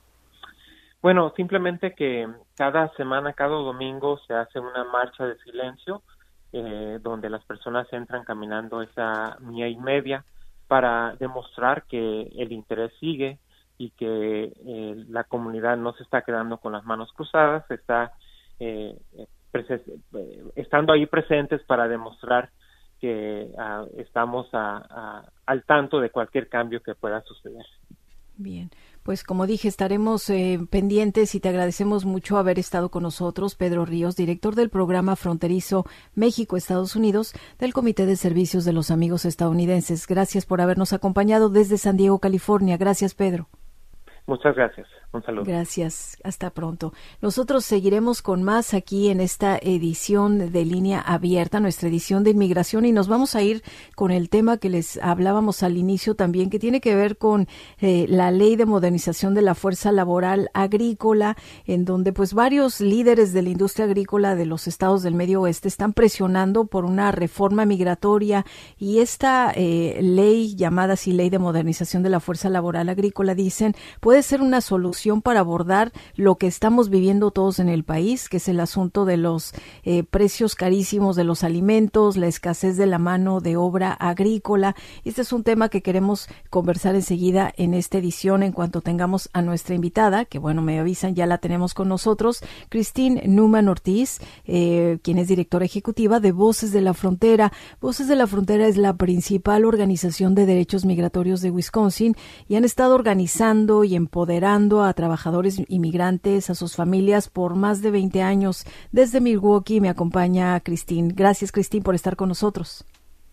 Bueno, simplemente que cada semana, cada domingo se hace una marcha de silencio, Eh, donde las personas entran caminando esa milla y media para demostrar que el interés sigue y que eh, la comunidad no se está quedando con las manos cruzadas, está eh, prese- eh, estando ahí presentes para demostrar que uh, estamos a, a, al tanto de cualquier cambio que pueda suceder. Bien, pues como dije, estaremos eh, pendientes y te agradecemos mucho haber estado con nosotros, Pedro Ríos, director del programa fronterizo México-Estados Unidos del Comité de Servicios de los Amigos Estadounidenses. Gracias por habernos acompañado desde San Diego, California. Gracias, Pedro. Muchas gracias. Un saludo. Gracias. Hasta pronto. Nosotros seguiremos con más aquí en esta edición de Línea Abierta, nuestra edición de inmigración, y nos vamos a ir con el tema que les hablábamos al inicio también, que tiene que ver con eh, la Ley de Modernización de la Fuerza Laboral Agrícola, en donde pues varios líderes de la industria agrícola de los estados del Medio Oeste están presionando por una reforma migratoria, y esta eh, ley, llamada así Ley de Modernización de la Fuerza Laboral Agrícola, dicen, puede ser una solución para abordar lo que estamos viviendo todos en el país, que es el asunto de los eh, precios carísimos de los alimentos, la escasez de la mano de obra agrícola. Este es un tema que queremos conversar enseguida en esta edición en cuanto tengamos a nuestra invitada, que bueno, me avisan, ya la tenemos con nosotros, Christine Newman Ortiz, eh, quien es directora ejecutiva de Voces de la Frontera. Voces de la Frontera es la principal organización de derechos migratorios de Wisconsin y han estado organizando y empoderando a trabajadores inmigrantes, a sus familias por más de veinte años. Desde Milwaukee me acompaña Christine. Gracias, Christine, por estar con nosotros.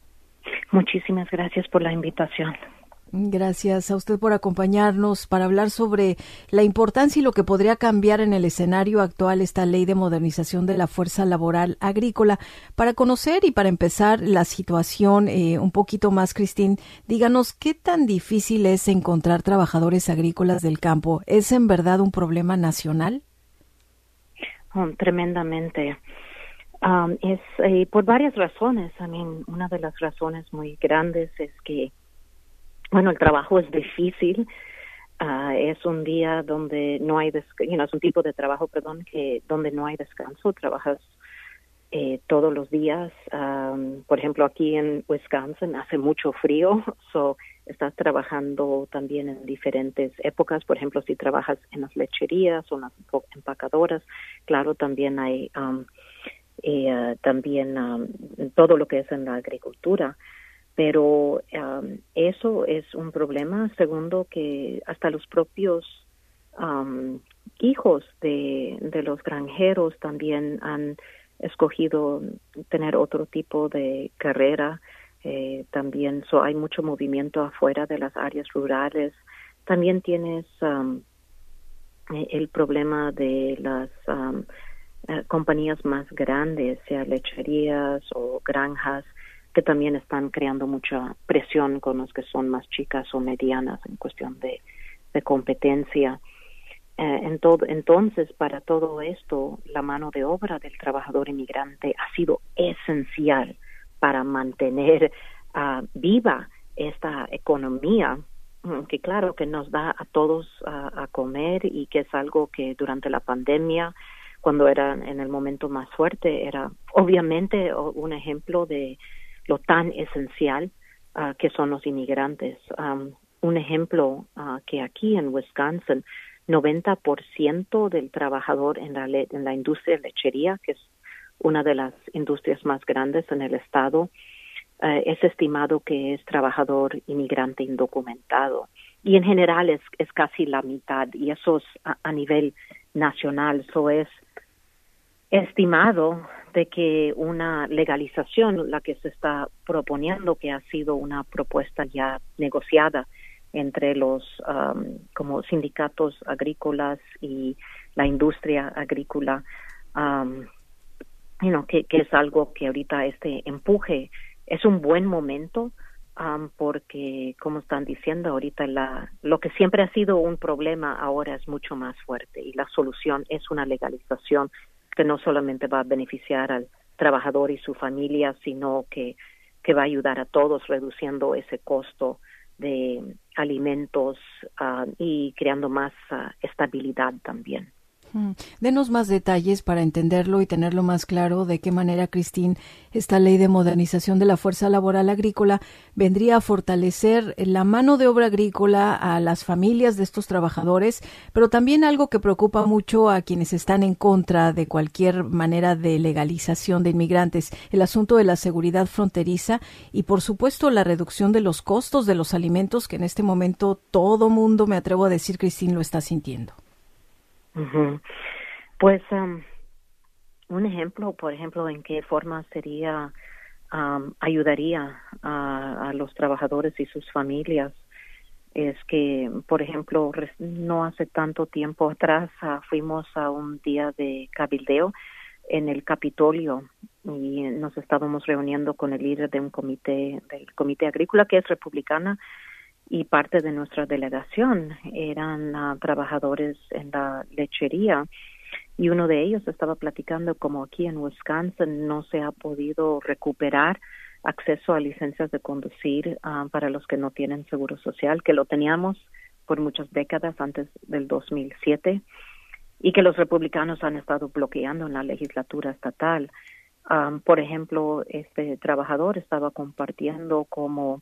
Muchísimas gracias por la invitación. Gracias a usted por acompañarnos para hablar sobre la importancia y lo que podría cambiar en el escenario actual esta Ley de Modernización de la Fuerza Laboral Agrícola. Para conocer y para empezar la situación eh, un poquito más, Christine, díganos qué tan difícil es encontrar trabajadores agrícolas del campo. ¿Es en verdad un problema nacional? Oh, tremendamente. Um, es eh, por varias razones. I mean, una de las razones muy grandes es que Bueno, el trabajo es difícil, uh, es un día donde no hay, des- you know, es un tipo de trabajo, perdón, que donde no hay descanso, trabajas eh, todos los días. Um, por ejemplo, aquí en Wisconsin hace mucho frío, so estás trabajando también en diferentes épocas. Por ejemplo, si trabajas en las lecherías o en las empacadoras, claro, también hay um, eh, uh, también um, todo lo que es en la agricultura. Pero um, eso es un problema. Segundo, que hasta los propios um, hijos de, de los granjeros también han escogido tener otro tipo de carrera. Eh, también so, hay mucho movimiento afuera de las áreas rurales. También tienes um, el problema de las um, uh, compañías más grandes, sea lecherías o granjas, que también están creando mucha presión con los que son más chicas o medianas en cuestión de, de competencia. Eh, en todo, entonces, para todo esto, la mano de obra del trabajador inmigrante ha sido esencial para mantener uh, viva esta economía, que claro que nos da a todos uh, a comer, y que es algo que durante la pandemia, cuando era en el momento más fuerte, era obviamente un ejemplo de lo tan esencial uh, que son los inmigrantes. Um, un ejemplo uh, que aquí en Wisconsin, noventa por ciento del trabajador en la, le- en la industria de lechería, que es una de las industrias más grandes en el estado, uh, es estimado que es trabajador inmigrante indocumentado. y en general es, es casi la mitad, y eso es a, a nivel nacional. Eso es estimado de que una legalización, la que se está proponiendo, que ha sido una propuesta ya negociada entre los um, como sindicatos agrícolas y la industria agrícola, um, you know, que, que es algo que ahorita este empuje es un buen momento, um, porque, como están diciendo ahorita, la, lo que siempre ha sido un problema ahora es mucho más fuerte, y la solución es una legalización que no solamente va a beneficiar al trabajador y su familia, sino que, que va a ayudar a todos reduciendo ese costo de alimentos uh, y creando más uh, estabilidad también. Hmm. Denos más detalles para entenderlo y tenerlo más claro de qué manera, Christine, esta ley de modernización de la fuerza laboral agrícola vendría a fortalecer la mano de obra agrícola a las familias de estos trabajadores, pero también algo que preocupa mucho a quienes están en contra de cualquier manera de legalización de inmigrantes, el asunto de la seguridad fronteriza y, por supuesto, la reducción de los costos de los alimentos, que en este momento todo mundo, me atrevo a decir, Christine, lo está sintiendo. Uh-huh. Pues um, un ejemplo, por ejemplo, en qué forma sería, um, ayudaría a, a los trabajadores y sus familias, es que, por ejemplo, no hace tanto tiempo atrás uh, fuimos a un día de cabildeo en el Capitolio y nos estábamos reuniendo con el líder de un comité, del Comité Agrícola, que es republicana, y parte de nuestra delegación eran uh, trabajadores en la lechería, y uno de ellos estaba platicando como aquí en Wisconsin no se ha podido recuperar acceso a licencias de conducir uh, para los que no tienen seguro social, que lo teníamos por muchas décadas antes del dos mil siete, y que los republicanos han estado bloqueando en la legislatura estatal. Um, por ejemplo, este trabajador estaba compartiendo como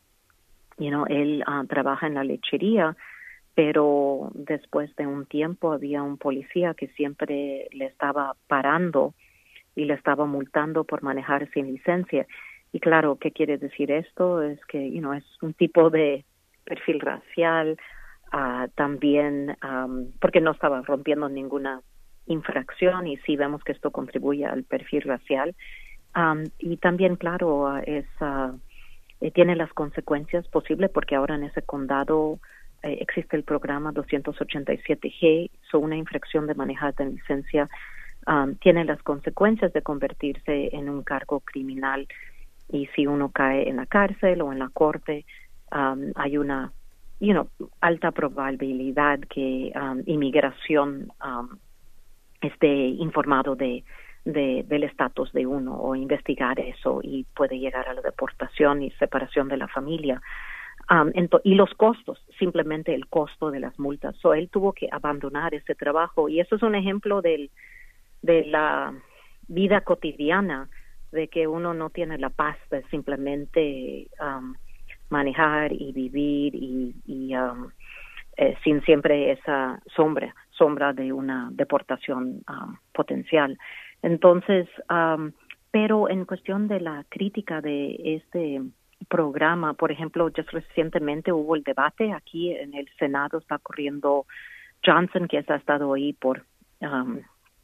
You know, él uh, trabaja en la lechería, pero después de un tiempo había un policía que siempre le estaba parando y le estaba multando por manejar sin licencia. Y claro, ¿qué quiere decir esto? Es que, you know, es un tipo de perfil racial, uh, también um, porque no estaba rompiendo ninguna infracción, y sí vemos que esto contribuye al perfil racial. Um, y también, claro, uh, es... Uh, Eh, tiene las consecuencias posibles, porque ahora en ese condado eh, existe el programa doscientos ochenta y siete G, so una infracción de manejar sin licencia um, tiene las consecuencias de convertirse en un cargo criminal, y si uno cae en la cárcel o en la corte, um, hay una you know, alta probabilidad que um, inmigración um, esté informado de De, del estatus de uno, o investigar eso, y puede llegar a la deportación y separación de la familia. Um, ento- y los costos, simplemente el costo de las multas. So, él tuvo que abandonar ese trabajo, y eso es un ejemplo del, de la vida cotidiana, de que uno no tiene la paz de simplemente um, manejar y vivir y, y um, eh, sin siempre esa sombra, sombra de una deportación um, potencial. Entonces, um, pero en cuestión de la crítica de este programa, por ejemplo, ya recientemente hubo el debate aquí en el Senado, está corriendo Johnson, que ha estado ahí por um,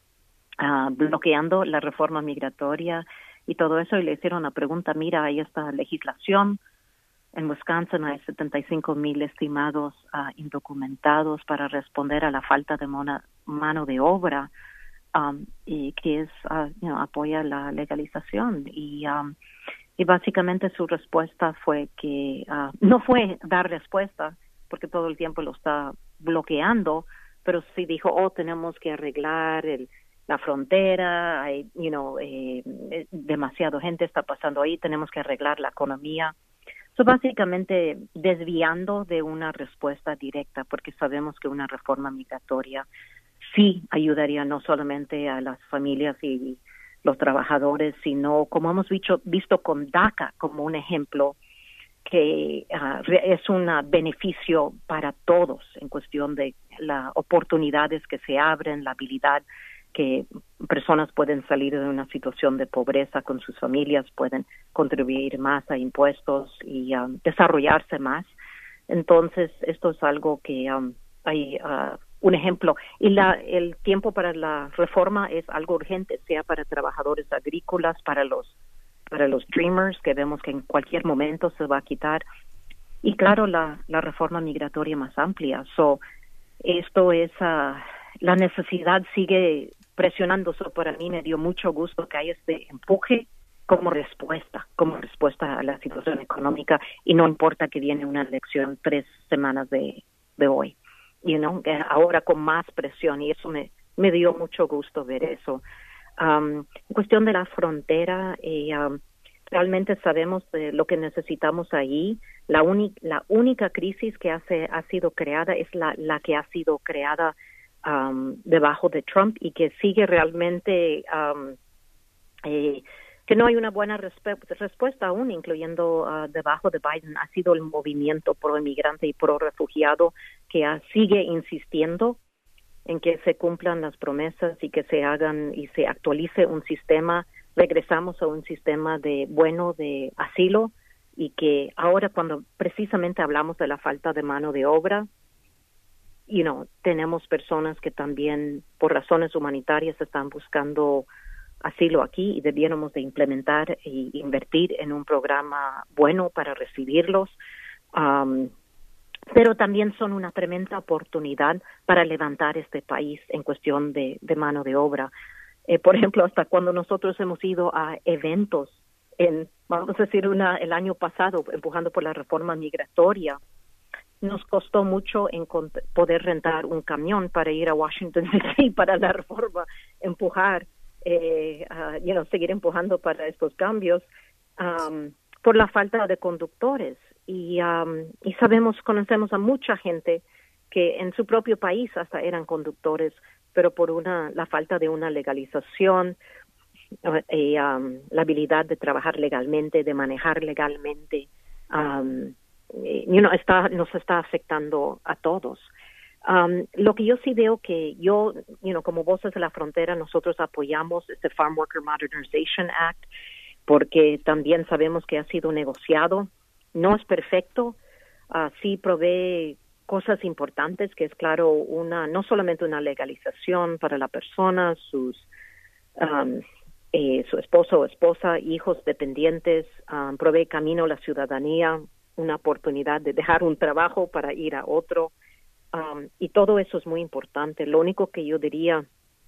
uh, bloqueando la reforma migratoria y todo eso, y le hicieron la pregunta, mira, hay esta legislación, en Wisconsin hay setenta y cinco mil estimados uh, indocumentados para responder a la falta de mona, mano de obra, Um, y que es uh, you know, apoya la legalización, y um, y básicamente su respuesta fue que uh, no fue dar respuesta, porque todo el tiempo lo está bloqueando, pero sí dijo, oh, tenemos que arreglar el, la frontera, hay, you know, eh, demasiado gente está pasando ahí, tenemos que arreglar la economía. So, básicamente desviando de una respuesta directa, porque sabemos que una reforma migratoria sí ayudaría no solamente a las familias y los trabajadores, sino, como hemos visto, visto con DACA como un ejemplo, que uh, es un beneficio para todos en cuestión de las oportunidades que se abren, la habilidad que personas pueden salir de una situación de pobreza con sus familias, pueden contribuir más a impuestos y uh, desarrollarse más. Entonces, esto es algo que um, hay uh, un ejemplo. Y la, el tiempo para la reforma es algo urgente, sea para trabajadores agrícolas, para los para los dreamers, que vemos que en cualquier momento se va a quitar. Y claro, la, la reforma migratoria más amplia. So, esto es, uh, la necesidad sigue presionando. So, para mí me dio mucho gusto que haya este empuje como respuesta, como respuesta a la situación económica, y no importa que viene una elección tres semanas de, de hoy, you know, ahora con más presión, y eso me, me dio mucho gusto ver eso. Um, en cuestión de la frontera, eh, um, realmente sabemos de lo que necesitamos ahí. La, uni- la única crisis que hace, ha sido creada es la, la que ha sido creada um, debajo de Trump, y que sigue realmente, um, eh, que no hay una buena resp- respuesta aún, incluyendo uh, debajo de Biden. Ha sido el movimiento pro inmigrante y pro refugiado que uh, sigue insistiendo en que se cumplan las promesas y que se hagan y se actualice un sistema. Regresamos a un sistema de bueno de asilo, y que ahora, cuando precisamente hablamos de la falta de mano de obra, you know, tenemos personas que también por razones humanitarias están buscando asilo aquí, y debiéramos de implementar e invertir en un programa bueno para recibirlos. Um, pero también son una tremenda oportunidad para levantar este país en cuestión de, de mano de obra. Eh, por ejemplo, hasta cuando nosotros hemos ido a eventos, en, vamos a decir, una, el año pasado, empujando por la reforma migratoria, nos costó mucho encont- poder rentar un camión para ir a Washington D C para la reforma, empujar, eh, uh, you know, seguir empujando para estos cambios, um, por la falta de conductores. Y, um, y sabemos, conocemos a mucha gente que en su propio país hasta eran conductores, pero por una la falta de una legalización, eh, um, la habilidad de trabajar legalmente, de manejar legalmente, um, eh, you know, está, nos está afectando a todos. Um, lo que yo sí veo que yo, you know, como Voces de la Frontera, nosotros apoyamos este Farm Worker Modernization Act, porque también sabemos que ha sido negociado. No es perfecto, uh, sí provee cosas importantes, que es claro, una no solamente una legalización para la persona, sus um, eh, su esposo o esposa, hijos dependientes, um, provee camino a la ciudadanía, una oportunidad de dejar un trabajo para ir a otro, um, y todo eso es muy importante. Lo único que yo diría,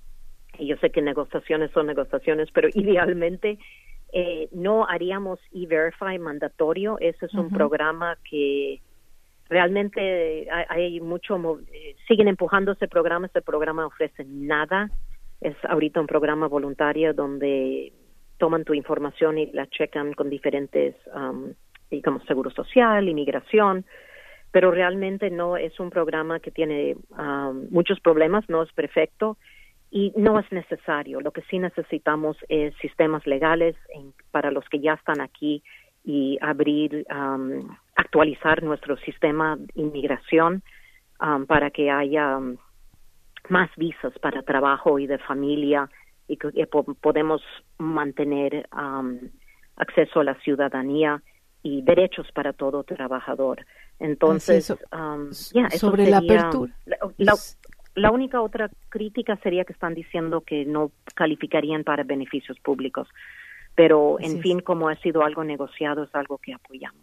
y yo sé que negociaciones son negociaciones, pero idealmente eh, no haríamos E-Verify mandatorio. Ese es un uh-huh. programa que realmente hay, hay mucho, eh, siguen empujando ese programa. Ese programa ofrece nada. Es ahorita un programa voluntario donde toman tu información y la checan con diferentes, um, digamos, seguro social, inmigración, pero realmente no es un programa que tiene um, muchos problemas, no es perfecto y no es necesario. Lo que sí necesitamos es sistemas legales en, para los que ya están aquí, y abrir, um, actualizar nuestro sistema de inmigración um, para que haya um, más visas para trabajo y de familia, y que, que po- podemos mantener um, acceso a la ciudadanía y derechos para todo trabajador. Entonces, so, um, yeah, eso sobre sería, la apertura. La, la, la única otra crítica sería que están diciendo que no calificarían para beneficios públicos. Pero, en Así fin, es. Como ha sido algo negociado, es algo que apoyamos.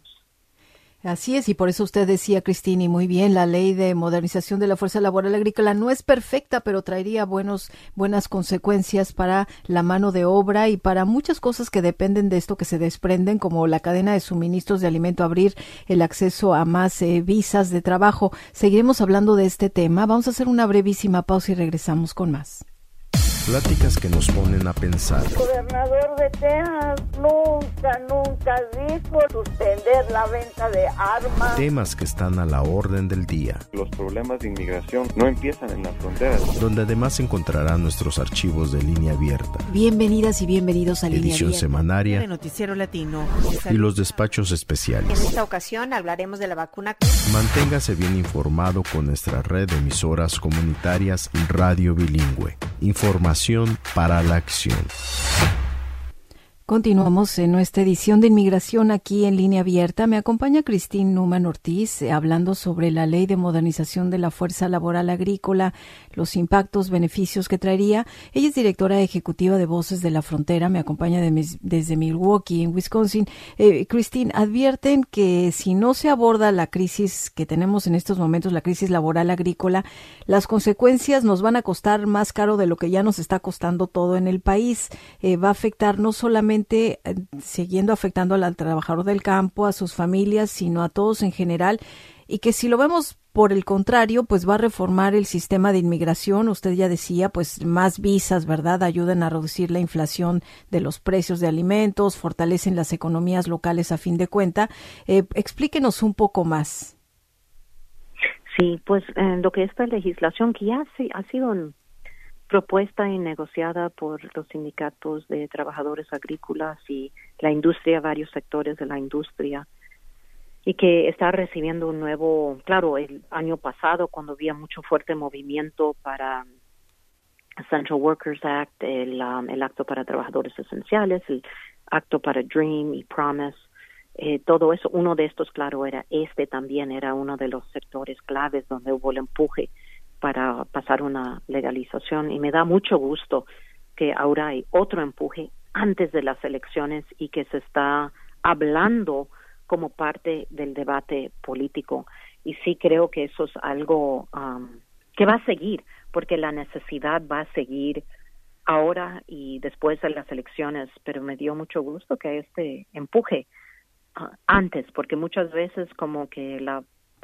Así es, y por eso usted decía, Cristini, muy bien, la ley de modernización de la fuerza laboral agrícola no es perfecta, pero traería buenos, buenas consecuencias para la mano de obra y para muchas cosas que dependen de esto, que se desprenden, como la cadena de suministros de alimento, abrir el acceso a más eh, visas de trabajo. Seguiremos hablando de este tema. Vamos a hacer una brevísima pausa y regresamos con más. Pláticas que nos ponen a pensar. El gobernador de Texas nunca, nunca dijo suspender la venta de armas. Temas que están a la orden del día. Los problemas de inmigración no empiezan en las fronteras. Donde además encontrarán nuestros archivos de Línea Abierta. Bienvenidas y bienvenidos a Línea Abierta. Edición semanaria. De Noticiero Latino. Y los despachos especiales. En esta ocasión hablaremos de la vacuna. Manténgase bien informado con nuestra red de emisoras comunitarias Radio Bilingüe. Información para la acción. Continuamos en nuestra edición de Inmigración aquí en Línea Abierta. Me acompaña Christine Numan Ortiz eh, hablando sobre la Ley de Modernización de la Fuerza Laboral Agrícola, los impactos, beneficios que traería. Ella es directora ejecutiva de Voces de la Frontera. Me acompaña de mis, desde Milwaukee, en Wisconsin. Eh, Christine, advierten que si no se aborda la crisis que tenemos en estos momentos, la crisis laboral agrícola, las consecuencias nos van a costar más caro de lo que ya nos está costando todo en el país. Eh, va a afectar no solamente siguiendo afectando al trabajador del campo, a sus familias, sino a todos en general, y que si lo vemos por el contrario, pues va a reformar el sistema de inmigración. Usted ya decía, pues más visas, ¿verdad?, ayudan a reducir la inflación de los precios de alimentos, fortalecen las economías locales a fin de cuenta. Eh, explíquenos un poco más. Sí, pues eh, lo que esta legislación que ya se, ha sido un propuesta y negociada por los sindicatos de trabajadores agrícolas y la industria, varios sectores de la industria, y que está recibiendo un nuevo, claro, el año pasado cuando había mucho fuerte movimiento para Essential Workers Act, el, um, el acto para trabajadores esenciales, el acto para DREAM y Promise, eh, todo eso, uno de estos, claro, era este también, era uno de los sectores claves donde hubo el empuje para pasar una legalización, y me da mucho gusto que ahora hay otro empuje antes de las elecciones y que se está hablando como parte del debate político. Y sí creo que eso es algo um, que va a seguir, porque la necesidad va a seguir ahora y después de las elecciones, pero me dio mucho gusto que este empuje uh, antes, porque muchas veces como que la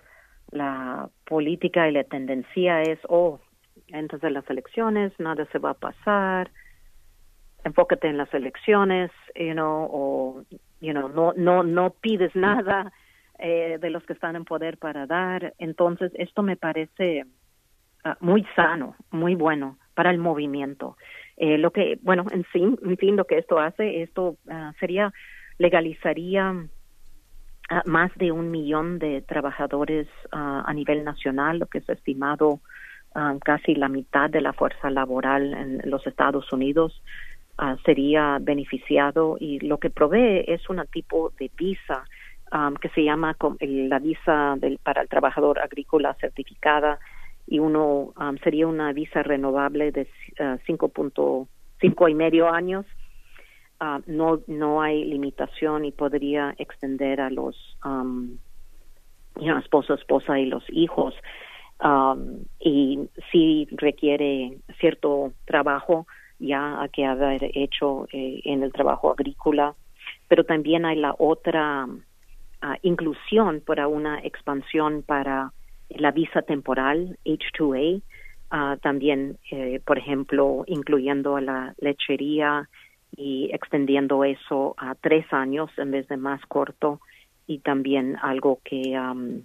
la política y la tendencia es, oh, antes de las elecciones nada se va a pasar, enfócate en las elecciones, you know, o, you know, no, no, no pides nada eh, de los que están en poder para dar. Entonces, esto me parece uh, muy sano, muy bueno para el movimiento. Eh, lo que, bueno, en fin, en fin, lo que esto hace, esto uh, sería, legalizaría Uh, más de un millón de trabajadores uh, a nivel nacional, lo que es estimado uh, casi la mitad de la fuerza laboral en los Estados Unidos uh, sería beneficiado, y lo que provee es un tipo de visa um, que se llama la visa del, para el trabajador agrícola certificada, y uno um, sería una visa renovable de uh, cinco punto cinco y medio años. Uh, no no hay limitación y podría extender a los um, you know, esposo, esposa y los hijos, um, y sí requiere cierto trabajo ya que haber hecho eh, en el trabajo agrícola, pero también hay la otra uh, inclusión para una expansión para la visa temporal H dos A, uh, también eh, por ejemplo incluyendo a la lechería y extendiendo eso a tres años en vez de más corto, y también algo que um,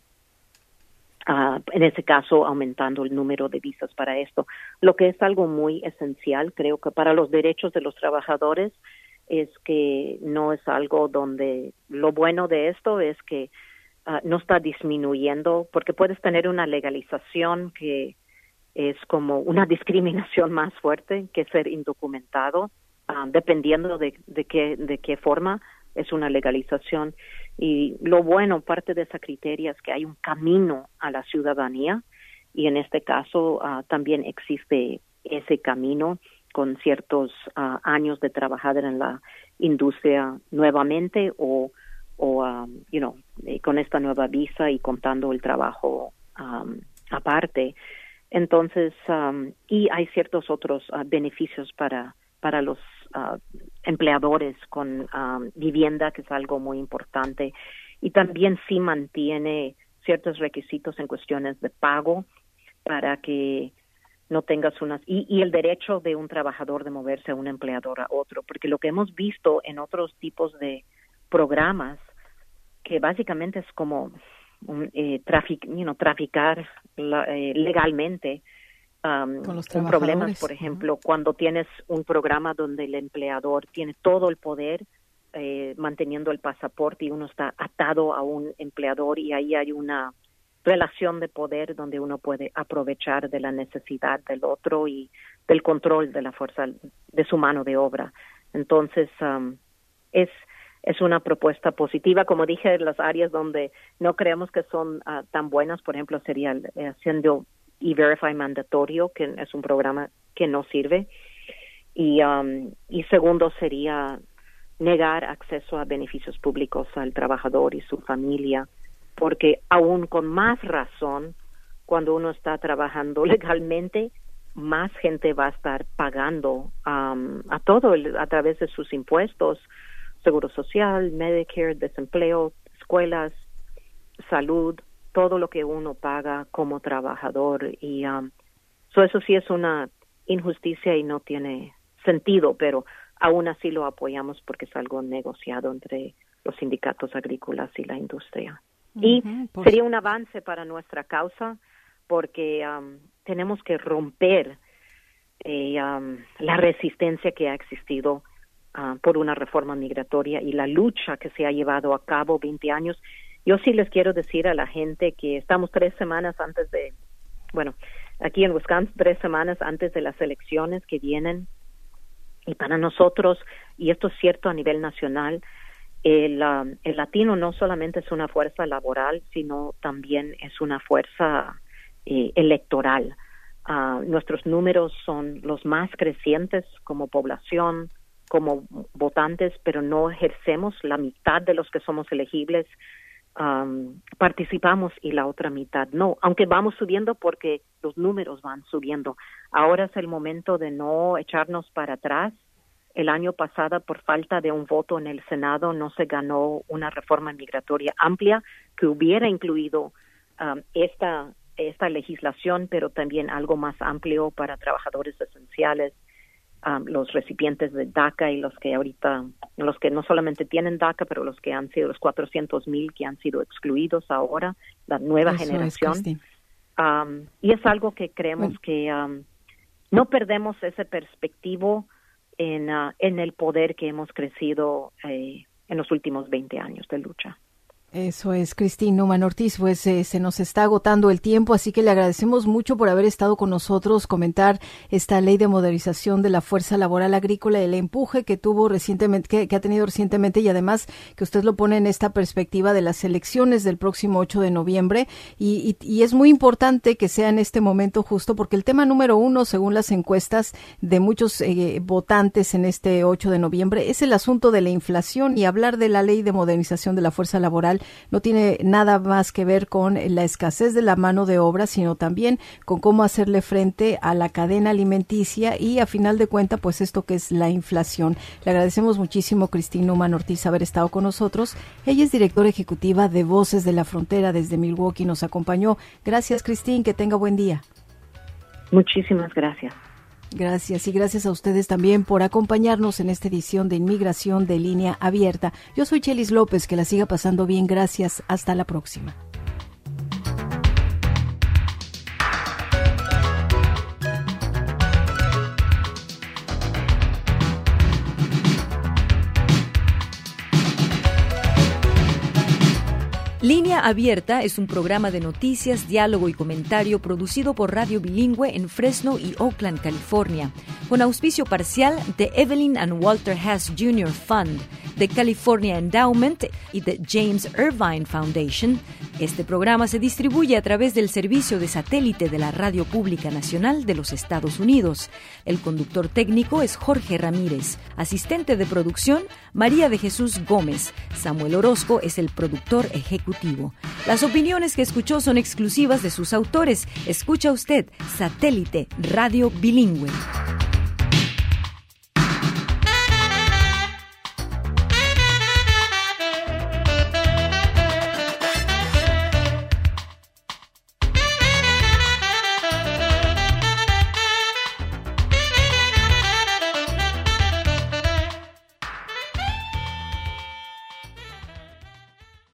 uh, en ese caso aumentando el número de visas para esto, lo que es algo muy esencial, creo que para los derechos de los trabajadores, es que no es algo donde lo bueno de esto es que uh, no está disminuyendo, porque puedes tener una legalización que es como una discriminación más fuerte que ser indocumentado. Uh, dependiendo de, de qué de qué forma es una legalización, y lo bueno, parte de esa criteria es que hay un camino a la ciudadanía, y en este caso uh, también existe ese camino con ciertos uh, años de trabajar en la industria nuevamente o o um, you know, con esta nueva visa y contando el trabajo um, aparte. Entonces um, y hay ciertos otros uh, beneficios para para los uh, empleadores con um, vivienda, que es algo muy importante, y también sí mantiene ciertos requisitos en cuestiones de pago para que no tengas unas, y, y el derecho de un trabajador de moverse a un empleador a otro, porque lo que hemos visto en otros tipos de programas, que básicamente es como un, eh, trafic, you know, traficar la, eh, legalmente, Um, con los un problema, por ejemplo, uh-huh. cuando tienes un programa donde el empleador tiene todo el poder eh, manteniendo el pasaporte, y uno está atado a un empleador, y ahí hay una relación de poder donde uno puede aprovechar de la necesidad del otro y del control de la fuerza de su mano de obra. Entonces, um, es es una propuesta positiva. Como dije, las áreas donde no creemos que son uh, tan buenas, por ejemplo, sería eh, haciendo E-Verify mandatorio, que es un programa que no sirve. Y, um, y segundo sería negar acceso a beneficios públicos al trabajador y su familia, porque aún con más razón, cuando uno está trabajando legalmente, más gente va a estar pagando um, a todo el, a través de sus impuestos, seguro social, Medicare, desempleo, escuelas, salud, todo lo que uno paga como trabajador. Y um, so eso sí es una injusticia y no tiene sentido, pero aún así lo apoyamos porque es algo negociado entre los sindicatos agrícolas y la industria. Uh-huh, y pues sería un avance para nuestra causa porque um, tenemos que romper eh, um, la resistencia que ha existido Uh, por una reforma migratoria y la lucha que se ha llevado a cabo veinte años. Yo sí les quiero decir a la gente que estamos tres semanas antes de, bueno, aquí en Wisconsin, tres semanas antes de las elecciones que vienen, y para nosotros, y esto es cierto a nivel nacional, el, uh, el latino no solamente es una fuerza laboral, sino también es una fuerza eh, electoral. Uh, nuestros números son los más crecientes como población, como votantes, pero no ejercemos. La mitad de los que somos elegibles um, participamos y la otra mitad no, aunque vamos subiendo porque los números van subiendo. Ahora es el momento de no echarnos para atrás. El año pasado, por falta de un voto en el Senado, no se ganó una reforma migratoria amplia que hubiera incluido um, esta, esta legislación, pero también algo más amplio para trabajadores esenciales, Um, los recipientes de DACA y los que ahorita, los que no solamente tienen DACA, pero los que han sido los cuatrocientos mil que han sido excluidos ahora, la nueva Eso generación. Es, um, y es algo que creemos bueno. que um, no perdemos ese perspectivo en, uh, en el poder que hemos crecido eh, en los últimos veinte años de lucha. Eso es, Christine Neumann Ortiz, pues eh, se nos está agotando el tiempo, así que le agradecemos mucho por haber estado con nosotros, comentar esta ley de modernización de la fuerza laboral agrícola, el empuje que tuvo recientemente, que, que ha tenido recientemente, y además que usted lo pone en esta perspectiva de las elecciones del próximo ocho de noviembre, y, y, y es muy importante que sea en este momento justo, porque el tema número uno, según las encuestas de muchos eh, votantes en este ocho de noviembre, es el asunto de la inflación, y hablar de la ley de modernización de la fuerza laboral no tiene nada más que ver con la escasez de la mano de obra, sino también con cómo hacerle frente a la cadena alimenticia y, a final de cuentas, pues esto que es la inflación. Le agradecemos muchísimo, Christine Neumann Ortiz, haber estado con nosotros. Ella es directora ejecutiva de Voces de la Frontera desde Milwaukee. Nos acompañó. Gracias, Christine. Que tenga buen día. Muchísimas gracias. Gracias, y gracias a ustedes también por acompañarnos en esta edición de Inmigración de Línea Abierta. Yo soy Chelis López, que la siga pasando bien. Gracias, hasta la próxima. Línea Abierta es un programa de noticias, diálogo y comentario producido por Radio Bilingüe en Fresno y Oakland, California, con auspicio parcial de Evelyn and Walter Haas junior Fund, de California Endowment y de James Irvine Foundation. Este programa se distribuye a través del servicio de satélite de la Radio Pública Nacional de los Estados Unidos. El conductor técnico es Jorge Ramírez. Asistente de producción, María de Jesús Gómez. Samuel Orozco es el productor ejecutivo. Las opiniones que escuchó son exclusivas de sus autores. Escucha usted Satélite Radio Bilingüe.